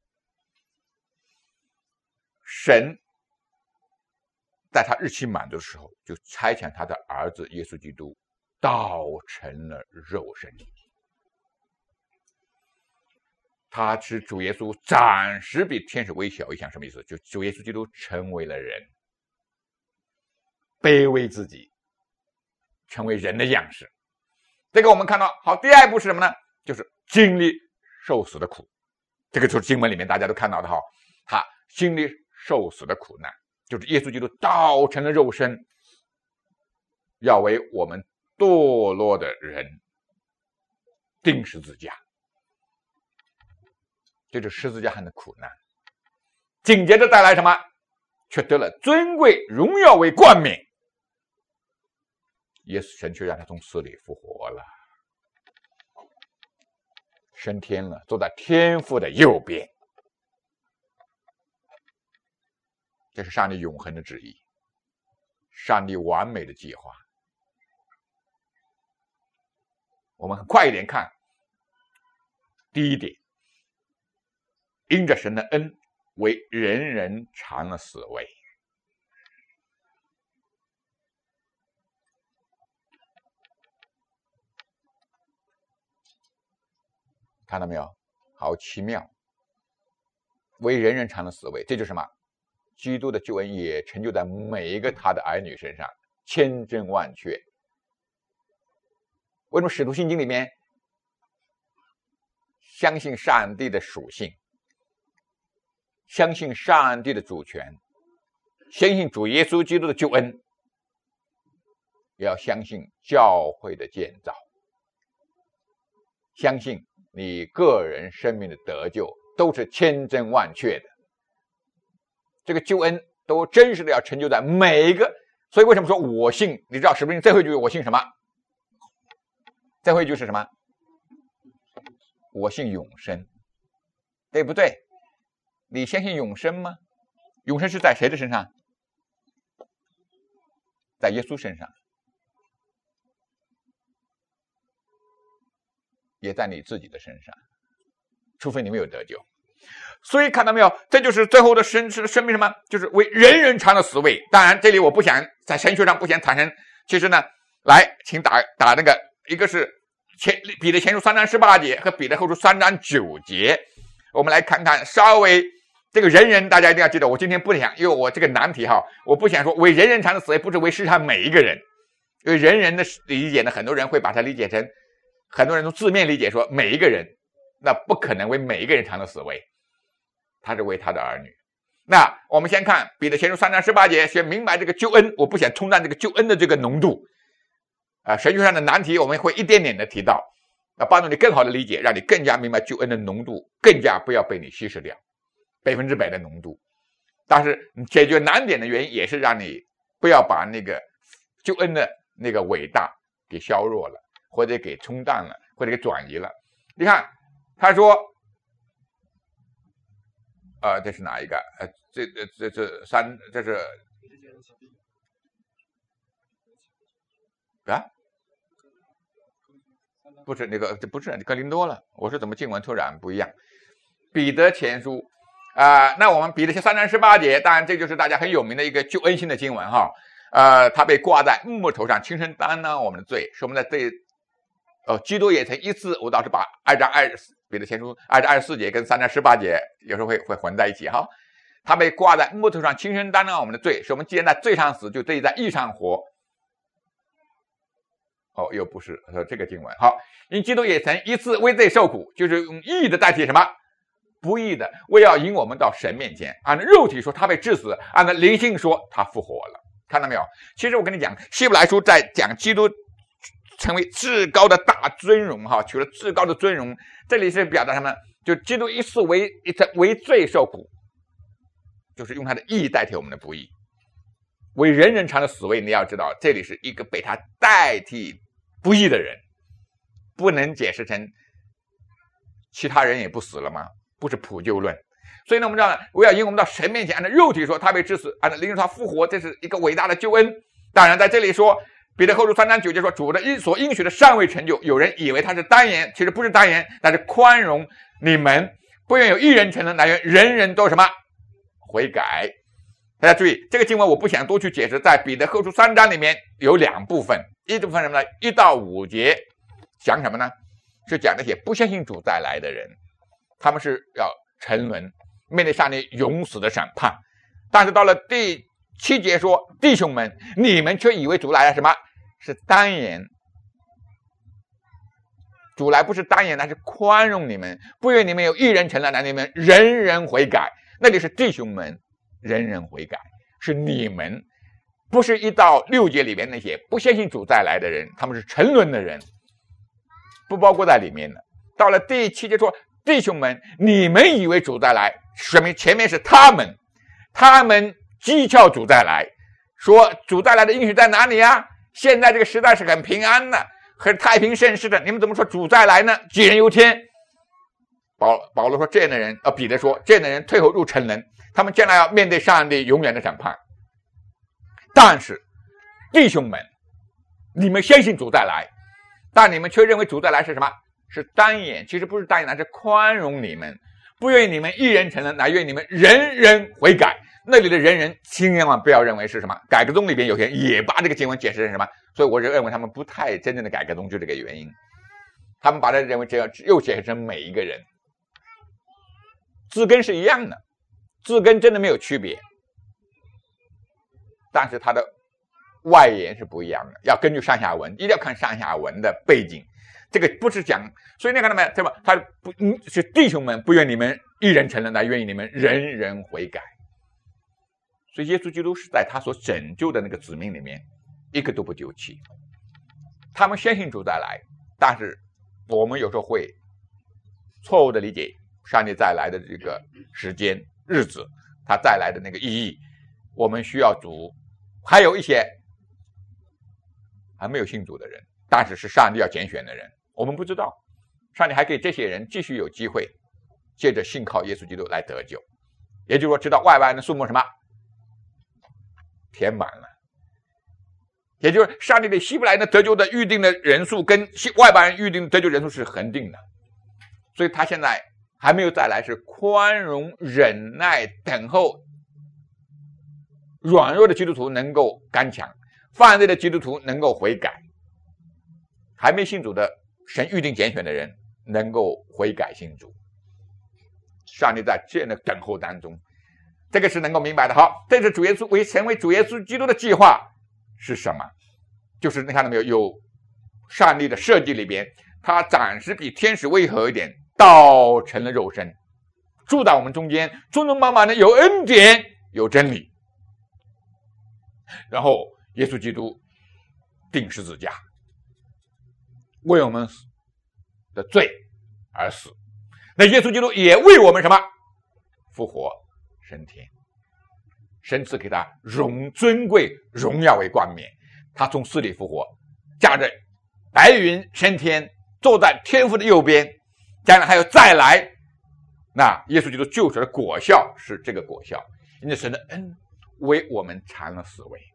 神在他日期满足的时候，就差遣他的儿子耶稣基督道成了肉身。他是主耶稣暂时比天使微小一项，什么意思？就主耶稣基督成为了人，卑微自己，成为人的样式。这个我们看到，好，第二步是什么呢？就是经历受死的苦。这个就是经文里面大家都看到的哈，他经历受死的苦难，就是耶稣基督道成了肉身，要为我们堕落的人钉十字架。这就是十字架上的苦难，紧接着带来什么？却得了尊贵荣耀为冠冕。耶稣神却让他从死里复活了，升天了，坐在天父的右边。这是上帝永恒的旨意，上帝完美的计划。我们很快一点看第一点，因着神的恩，为人人尝了死味。看到没有？好奇妙，为人人尝了死味，这就是什么？基督的救恩也成就在每一个他的儿女身上，千真万确。为什么使徒信经里面相信上帝的属性，相信上帝的主权， 相信主耶稣基督的救恩，也要相信教会的建造，相信你个人生命的得救都是千真万确的，这个救恩都真实的要成就在每一个。所以为什么说我信？你知道是不是最后一句我信什么？最后一句是什么？我信永生，对不对？你相信永生吗？永生是在谁的身上？在耶稣身上，也在你自己的身上，除非你没有得救。所以看到没有，这就是最后的生命什么？就是为人人尝的死味。当然这里我不想在神学上不想产生，其实呢，来请打那个，一个是彼得前书3章18节和彼得后书3章9节，我们来看看稍微这个人人，大家一定要记得，我今天不想，因为我这个难题哈，我不想说为人人尝的死味，不是为世上每一个人，因为人人的理解呢，很多人会把它理解成，很多人从字面理解说每一个人，那不可能为每一个人尝的死味，他是为他的儿女。那我们先看彼得前书3章18节，先明白这个救恩，我不想冲淡这个救恩的这个浓度。神学上的难题我们会一点点的提到，帮助你更好的理解，让你更加明白救恩的浓度，更加不要被你稀释掉100%的浓度。但是解决难点的原因也是让你不要把那个救恩的那个伟大给削弱了，或者给冲淡了，或者给转移了。你看他说这是哪一个？这是啊？不是那个，这不是哥林多了。我说怎么经文突然不一样？彼得前书那我们彼得前3章18节，当然这就是大家很有名的一个救恩性的经文哈。他被挂在木头上，亲身担当我们的罪，是我们的罪。基督也曾一次，我倒是把彼得前书2章24节跟3章18节有时候会混在一起哈。他被挂在木头上，亲身担当我们的罪，使我们既然在罪上死，就得以在义上活。又不是这个经文。好，因基督也曾一次为罪受苦，就是用义的代替什么？不义的，为要引我们到神面前。按照肉体说他被治死，按照灵性说他复活了。看到没有？其实我跟你讲，希伯来书在讲基督成为至高的大尊荣哈，取了至高的尊荣，这里是表达什么？就基督一次为罪受苦，就是用他的义代替我们的不义，为人人尝的死味。你要知道，这里是一个被他代替不义的人，不能解释成其他人也不死了吗？不是普救论。所以呢，我们知道，我要引我们到神面前，按照肉体说他被治死，按照灵说他复活，这是一个伟大的救恩。当然在这里说，彼得后书3章9节说，主的所应许的尚未成就，有人以为他是单言，其实不是单言，但是宽容你们，不愿有一人成了，乃愿人人都什么悔改。大家注意，这个经文我不想多去解释，在彼得后书3章里面有2部分，一部分什么呢？1到5节讲什么呢？是讲那些不相信主再来的人，他们是要沉沦，面对上帝永死的审判。但是到了第7节说，弟兄们，你们却以为主来了什么？是单言。主来不是单言，那是宽容你们，不愿你们有一人成了，乃你们人人悔改。那里是弟兄们人人悔改，是你们，不是1到6节里面那些不相信主再来的人，他们是沉沦的人，不包括在里面的。到了第7节说，弟兄们，你们以为主再来，说明前面是他们讥诮主再来，说主再来的应许在哪里啊？现在这个时代是很平安的，很太平盛世的，你们怎么说主再来呢？杞人忧天。保罗说这样的人，彼得说这样的人退后入沉沦，他们将来要面对上帝永远的审判。但是弟兄们，你们相信主再来，但你们却认为主再来是什么？是单言。其实不是单言，那是宽容你们，不愿意你们一人成了，乃愿意你们人人悔改。那里的人人千万不要认为是什么，改革宗里边有些人也把这个经文解释成什么，所以我认为他们不太真正的改革宗，就这个原因，他们把它认为这样又解释成每一个人，字根是一样的，字根真的没有区别，但是它的外延是不一样的，要根据上下文，一定要看上下文的背景。这个不是讲，所以你看到没有，对吧？他不是弟兄们不愿你们一人成了，乃愿意你们人人悔改。 所以耶稣基督是在他所拯救的那个子民里面一个都不丢弃。他们相信主再来，但是我们有时候会错误的理解上帝再来的这个时间日子，他再来的那个意义。我们需要主，还有一些还没有信主的人，但是是上帝要拣选的人，我们不知道，上帝还给这些人继续有机会借着信靠耶稣基督来得救。也就是说，知道外邦人的数目什么填满了，也就是上帝对希伯来人的得救的预定的人数跟外邦人预定的得救人数是恒定的，所以他现在还没有再来，是宽容忍耐等候软弱的基督徒能够刚强，犯罪的基督徒能够悔改，还没信主的神预定拣选的人能够悔改信主。上帝在这样的等候当中，这个是能够明白的。好，这是主耶稣成为主耶稣基督的计划是什么？就是你看到没有，有上帝的设计里边，他暂时比天使微和一点，道成了肉身，住在我们中间，中中满满的有恩典有真理。然后耶稣基督钉十字架，为我们的罪而死。那耶稣基督也为我们什么复活升天，神赐给他尊贵荣耀为冠冕，他从死里复活，驾着白云升天，坐在天父的右边，将来还有再来。那耶稣基督救赎的果效是这个果效，因为神的恩为我们尝了死味。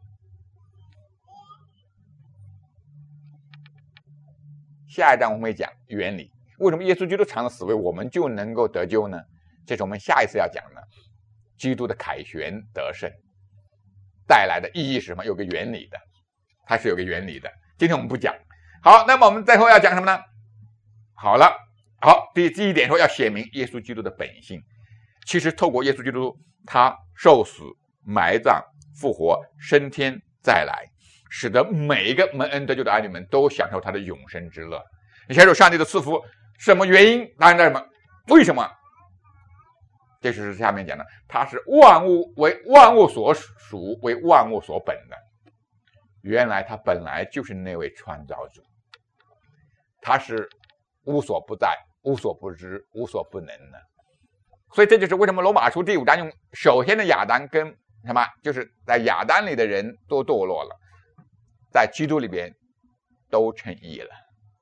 下一章我们会讲原理，为什么耶稣基督尝了死味，我们就能够得救呢？这是我们下一次要讲的。基督的凯旋得胜带来的意义是什么？有个原理的，它是有个原理的。今天我们不讲。好，那么我们最后要讲什么呢？好了，好，第一点说要写明耶稣基督的本性。其实透过耶稣基督，他受死、埋葬、复活、升天再来，使得每一个蒙恩得救的儿女们都享受他的永生之乐。你享受上帝的赐福，什么原因？当然什么？为什么？这就是下面讲的，他是万物为万物所属，为万物所本的。原来他本来就是那位创造主，他是无所不在、无所不知、无所不能的。所以这就是为什么罗马书第5章用首先的亚当跟什么，就是在亚当里的人都堕落了，在基督里边都称义了。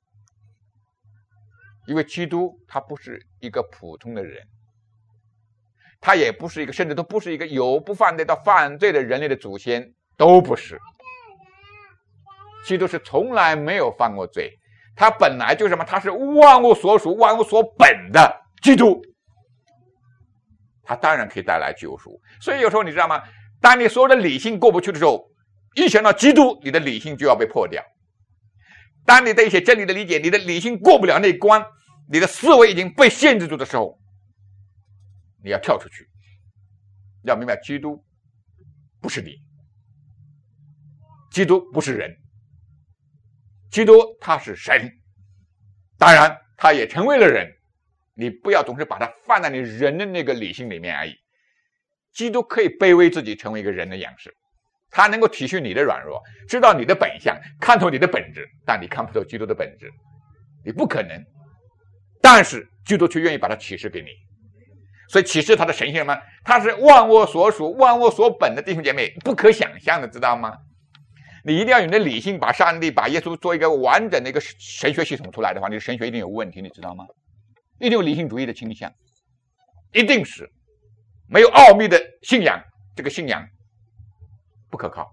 因为基督他不是一个普通的人，他也不是一个，甚至都不是一个由不犯罪到犯罪的人类的祖先，都不是。基督是从来没有犯过罪，他本来就是什么？他是万物所属、万物所本的基督，他当然可以带来救赎。所以有时候你知道吗？当你所有的理性过不去的时候，一想到基督，你的理性就要被破掉。当你对一些真理的理解，你的理性过不了那一关，你的思维已经被限制住的时候，你要跳出去，要明白基督不是你，基督不是人，基督他是神，当然他也成为了人，你不要总是把它放在你人的那个理性里面而已。基督可以卑微自己成为一个人的样式，他能够体恤你的软弱，知道你的本相，看透你的本质，但你看不透基督的本质，你不可能。但是基督却愿意把它启示给你，所以启示他的神性吗？他是万物所属、万物所本的弟兄姐妹，不可想象的，知道吗？你一定要用你的理性把上帝、把耶稣做一个完整的一个神学系统出来的话，你的神学一定有问题，你知道吗？一定有理性主义的倾向，一定是没有奥秘的信仰，这个信仰不可靠。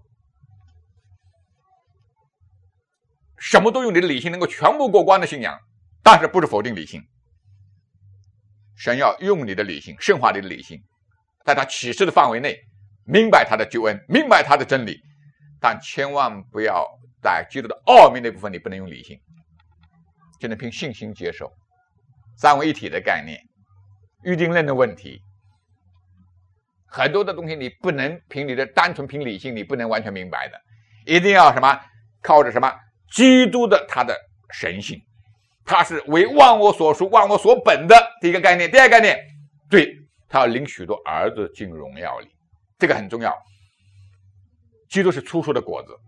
什么都用你的理性能够全部过关的信仰，但是不是否定理性。神要用你的理性，圣化你的理性，在他启示的范围内明白他的救恩，明白他的真理，但千万不要在基督的奥秘那部分你不能用理性，只能凭信心接受三位一体的概念，预定论的问题，很多的东西你不能凭你的单纯凭理性你不能完全明白的，一定要什么靠着什么基督的他的神性，他是为万物所属、万物所本的第一个概念。第二个概念，对，他要领许多儿子进荣耀里，这个很重要。 基督是初熟的果子。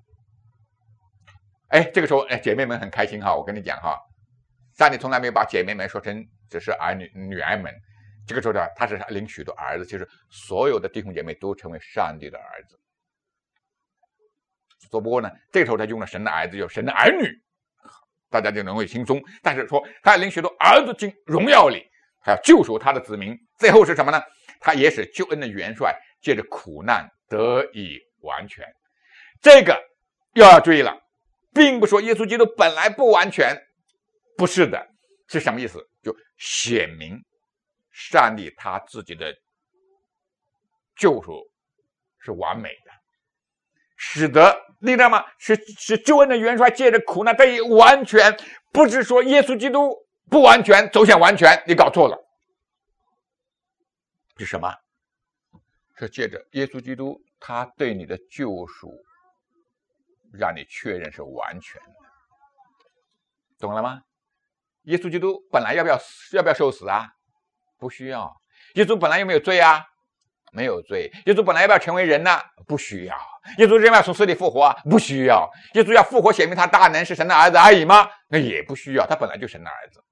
这个时候姐妹们很开心哈，我跟你讲哈，上帝从来没有把姐妹们说成只是儿女女儿们，这个时候呢，他是领许多儿子，其实所有的弟兄姐妹都成为上帝的儿子。只不过呢，这个时候他用了神的儿子，有神的儿女，大家就能会轻松。但是说他要领许多儿子进荣耀里，还要救赎他的子民。最后是什么呢？他也使救恩的元帅借着苦难得以完全。这个又要注意了，并不说耶稣基督本来不完全，不是的，是什么意思？就显明上帝他自己的救赎是完美的，使得你知道吗？是救恩的元帅借着苦难得以完全，不是说耶稣基督不完全走向完全，你搞错了。是什么？是借着耶稣基督他对你的救赎，让你确认是完全的，懂了吗？耶稣基督本来要不要受死啊？不需要。耶稣本来有没有罪啊？没有罪。耶稣本来要不要成为人呢？不需要。耶稣要不要从死里复活啊？不需要。耶稣要复活显明他大能是神的儿子而已吗？那也不需要，他本来就神的儿子。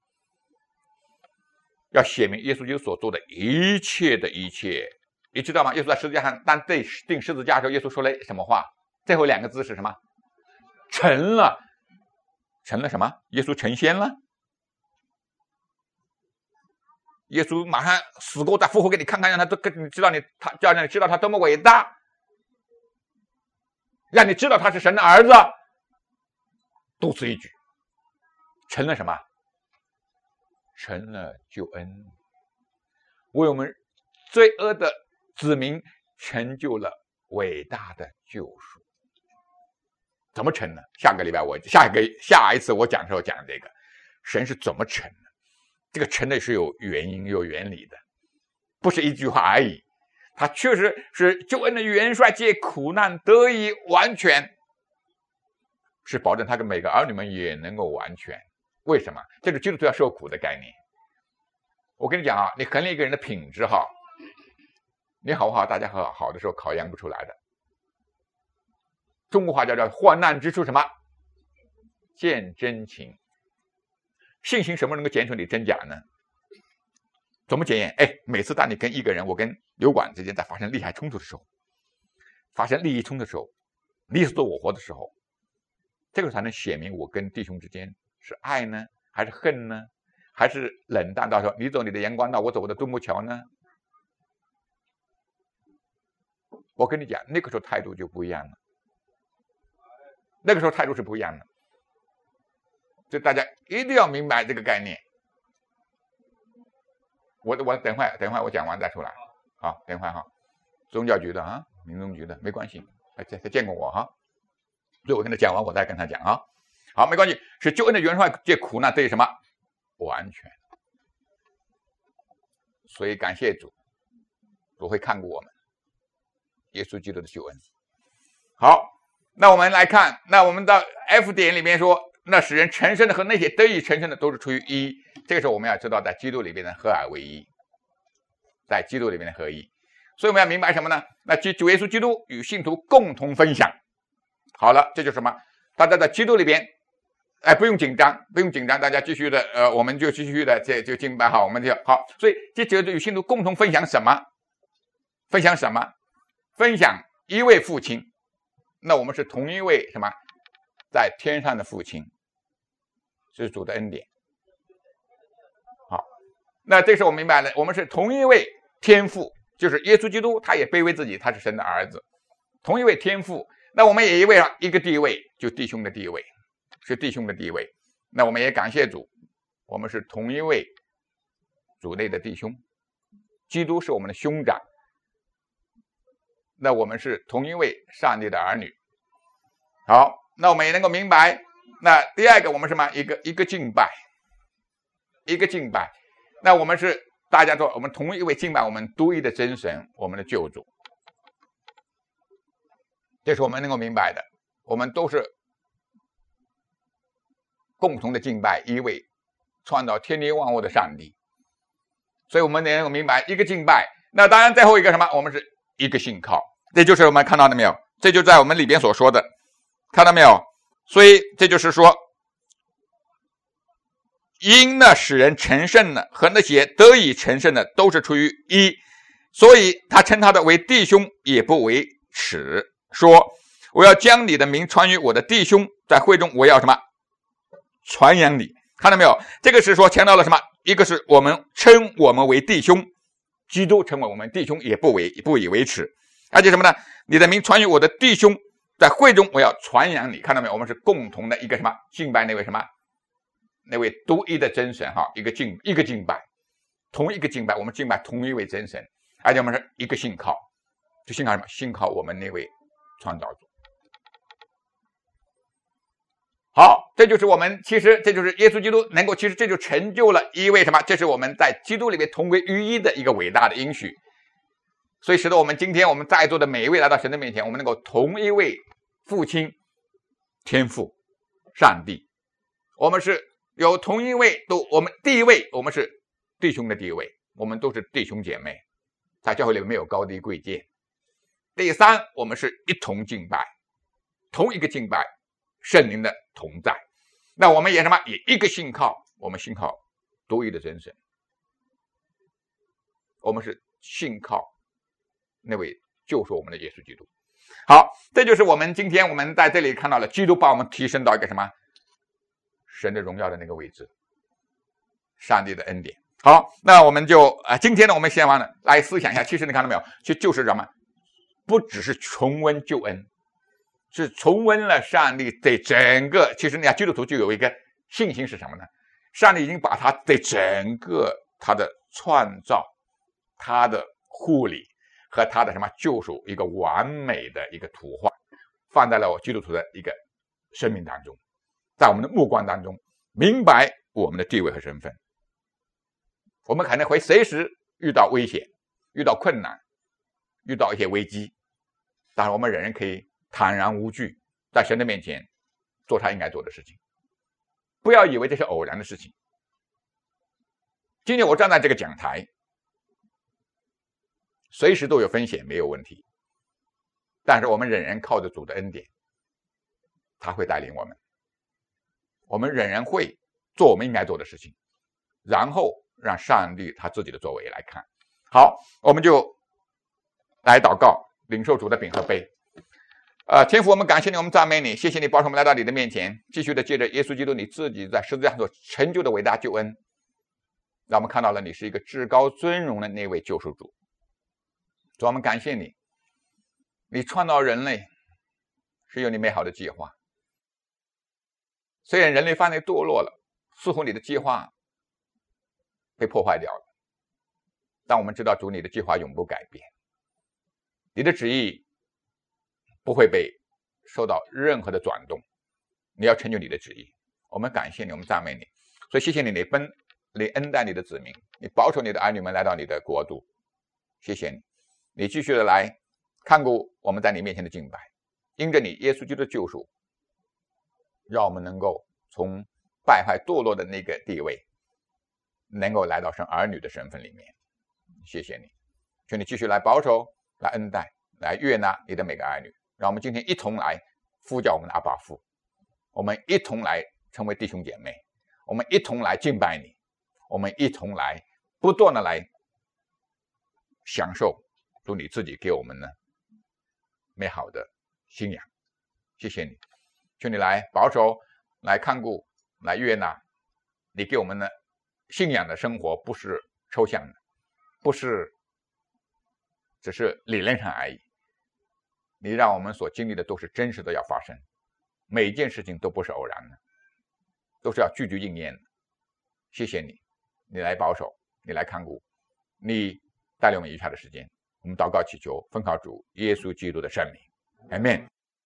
要显明耶稣基督所做的一切的一切，你知道吗？耶稣在十字架上当钉十字架的时候，耶稣说了什么话？最后两个字是什么？成了。成了什么？耶稣成仙了。耶稣马上死过再复活给你看看，让你知道他多么伟大，让你知道他是神的儿子，多此一举。成了什么？成了救恩，为我们罪恶的子民成就了伟大的救赎。怎么成呢？下一次我讲的时候讲这个，神是怎么成的？这个成的是有原因有原理的，不是一句话而已。他确实是救恩的元帅借苦难得以完全，是保证他跟每个儿女们也能够完全。为什么？这个基督徒要受苦的概念。我跟你讲啊，你衡量一个人的品质哈，你好不好，大家好的时候考验不出来的。中国话叫患难之处什么？见真情。信心什么能够检出你真假呢？怎么检验？每次当你跟一个人，我跟刘管之间在发生利害冲突的时候，发生利益冲突的时候，你死我活的时候，这个才能显明我跟弟兄之间是爱呢，还是恨呢，还是冷淡到说你走你的阳关道，我走我的独木桥呢？我跟你讲，那个时候态度就不一样了，那个时候态度是不一样的。所以大家一定要明白这个概念。我等会我讲完再出来啊，等会哈，宗教局的啊，民政局的没关系，他见过我哈，所以我跟他讲完我再跟他讲啊。好，没关系，是救恩的元帅借苦难得以什么？完全。所以感谢主，主会看顾我们，耶稣基督的救恩。好，那我们来看，那我们到 F 点里面说，那使人成圣的和那些得以成圣的都是出于一。这个时候我们要知道，在基督里面的合而为一，在基督里面的合一。所以我们要明白什么呢？那主耶稣基督与信徒共同分享。好了，这就是什么？大家在基督里边，不用紧张，大家继续的，我们就继续的就敬拜好，我们就好。所以这就是与信徒共同分享什么？分享什么？分享一位父亲。那我们是同一位什么？在天上的父亲，这是主的恩典。好，那这时候我明白了，我们是同一位天父，就是耶稣基督，他也卑微自己，他是神的儿子，同一位天父。那我们也一个地位，就弟兄的地位，是弟兄的地位。那我们也感谢主，我们是同一位主内的弟兄，基督是我们的兄长。那我们是同一位上帝的儿女。好，那我们也能够明白，那第二个我们什么？一个敬拜，一个敬拜。那我们是大家说，我们同一位敬拜我们独一的真神，我们的救主。这是我们能够明白的，我们都是共同的敬拜一位创造天地万物的上帝。所以我们能够明白一个敬拜。那当然最后一个什么？我们是一个信靠。这就是我们看到的没有？ 这就在我们里边所说的，看到没有？所以这就是说，因呢使人成圣呢和那些得以成圣的都是出于一，所以他称他的为弟兄也不为耻，说我要将你的名传于我的弟兄，在会中我要什么？传扬你。看到没有？这个是说强调了什么？一个是我们称我们为弟兄，基督称为我们弟兄也不以为耻，而且什么呢？你的名传于我的弟兄，在会中我要传扬你。看到没有？我们是共同的一个什么？敬拜那位什么？那位独一的真神哈，一个敬拜，同一个敬拜，我们敬拜同一位真神，而且我们是一个信靠，就信靠什么？信靠我们那位创造主。好，这就是我们其实这就是耶稣基督能够，其实这就成就了一位什么？这是我们在基督里面同归于一的一个伟大的应许，所以使得我们今天我们在座的每一位来到神的面前，我们能够同一位父亲天父上帝，我们是有同一位，我们第一位，我们是弟兄的第一位，我们都是弟兄姐妹，在教会里面没有高低贵贱。第三，我们是一同敬拜，同一个敬拜，圣灵的同在。那我们也什么？也一个信靠，我们信靠独一的真神，我们是信靠那位救赎我们的耶稣基督。好，这就是我们今天我们在这里看到了基督把我们提升到一个什么？神的荣耀的那个位置，上帝的恩典。好，那我们就今天呢，我们先来思想一下，其实你看到没有？其实就是什么？不只是重温救恩，是重温了上帝对整个，其实你看基督徒就有一个信心是什么呢？上帝已经把他对整个他的创造、他的护理和他的什么救赎一个完美的一个图画，放在了我基督徒的一个生命当中，在我们的目光当中，明白我们的地位和身份。我们可能会随时遇到危险，遇到困难，遇到一些危机，但是我们仍然可以坦然无惧，在神的面前做他应该做的事情。不要以为这是偶然的事情。今天我站在这个讲台，随时都有风险，没有问题，但是我们仍然靠着主的恩典，他会带领我们，我们仍然会做我们应该做的事情，然后让上帝他自己的作为来看。好，我们就来祷告，领受主的饼和杯。天父，我们感谢你，我们赞美你，谢谢你保守我们来到你的面前，继续的借着耶稣基督你自己在十字架上所成就的伟大救恩，让我们看到了你是一个至高尊荣的那位救赎主。主，我们感谢你，你创造人类是有你美好的计划，虽然人类犯罪堕落了，似乎你的计划被破坏掉了，但我们知道主你的计划永不改变，你的旨意不会被受到任何的转动，你要成就你的旨意。我们感谢你，我们赞美你，所以谢谢你，你恩待你的子民，你保守你的儿女们来到你的国度，谢谢你，你继续的来看顾我们在你面前的敬拜，因着你耶稣基督的救赎，让我们能够从败坏堕落的那个地位，能够来到神儿女的身份里面。谢谢你，求你继续来保守，来恩待，来悦纳你的每个儿女。让我们今天一同来呼叫我们的阿爸父，我们一同来成为弟兄姐妹，我们一同来敬拜你，我们一同来不断的来享受主你自己给我们的美好的信仰。谢谢你，求你来保守，来看顾，来悦纳你给我们的信仰的生活，不是抽象的，不是只是理论上而已，你让我们所经历的都是真实的要发生，每一件事情都不是偶然的，都是要句句应验的。谢谢你，你来保守，你来看顾，你带领我们余下的时间。我们祷告祈求，奉靠主耶稣基督的圣名，阿们。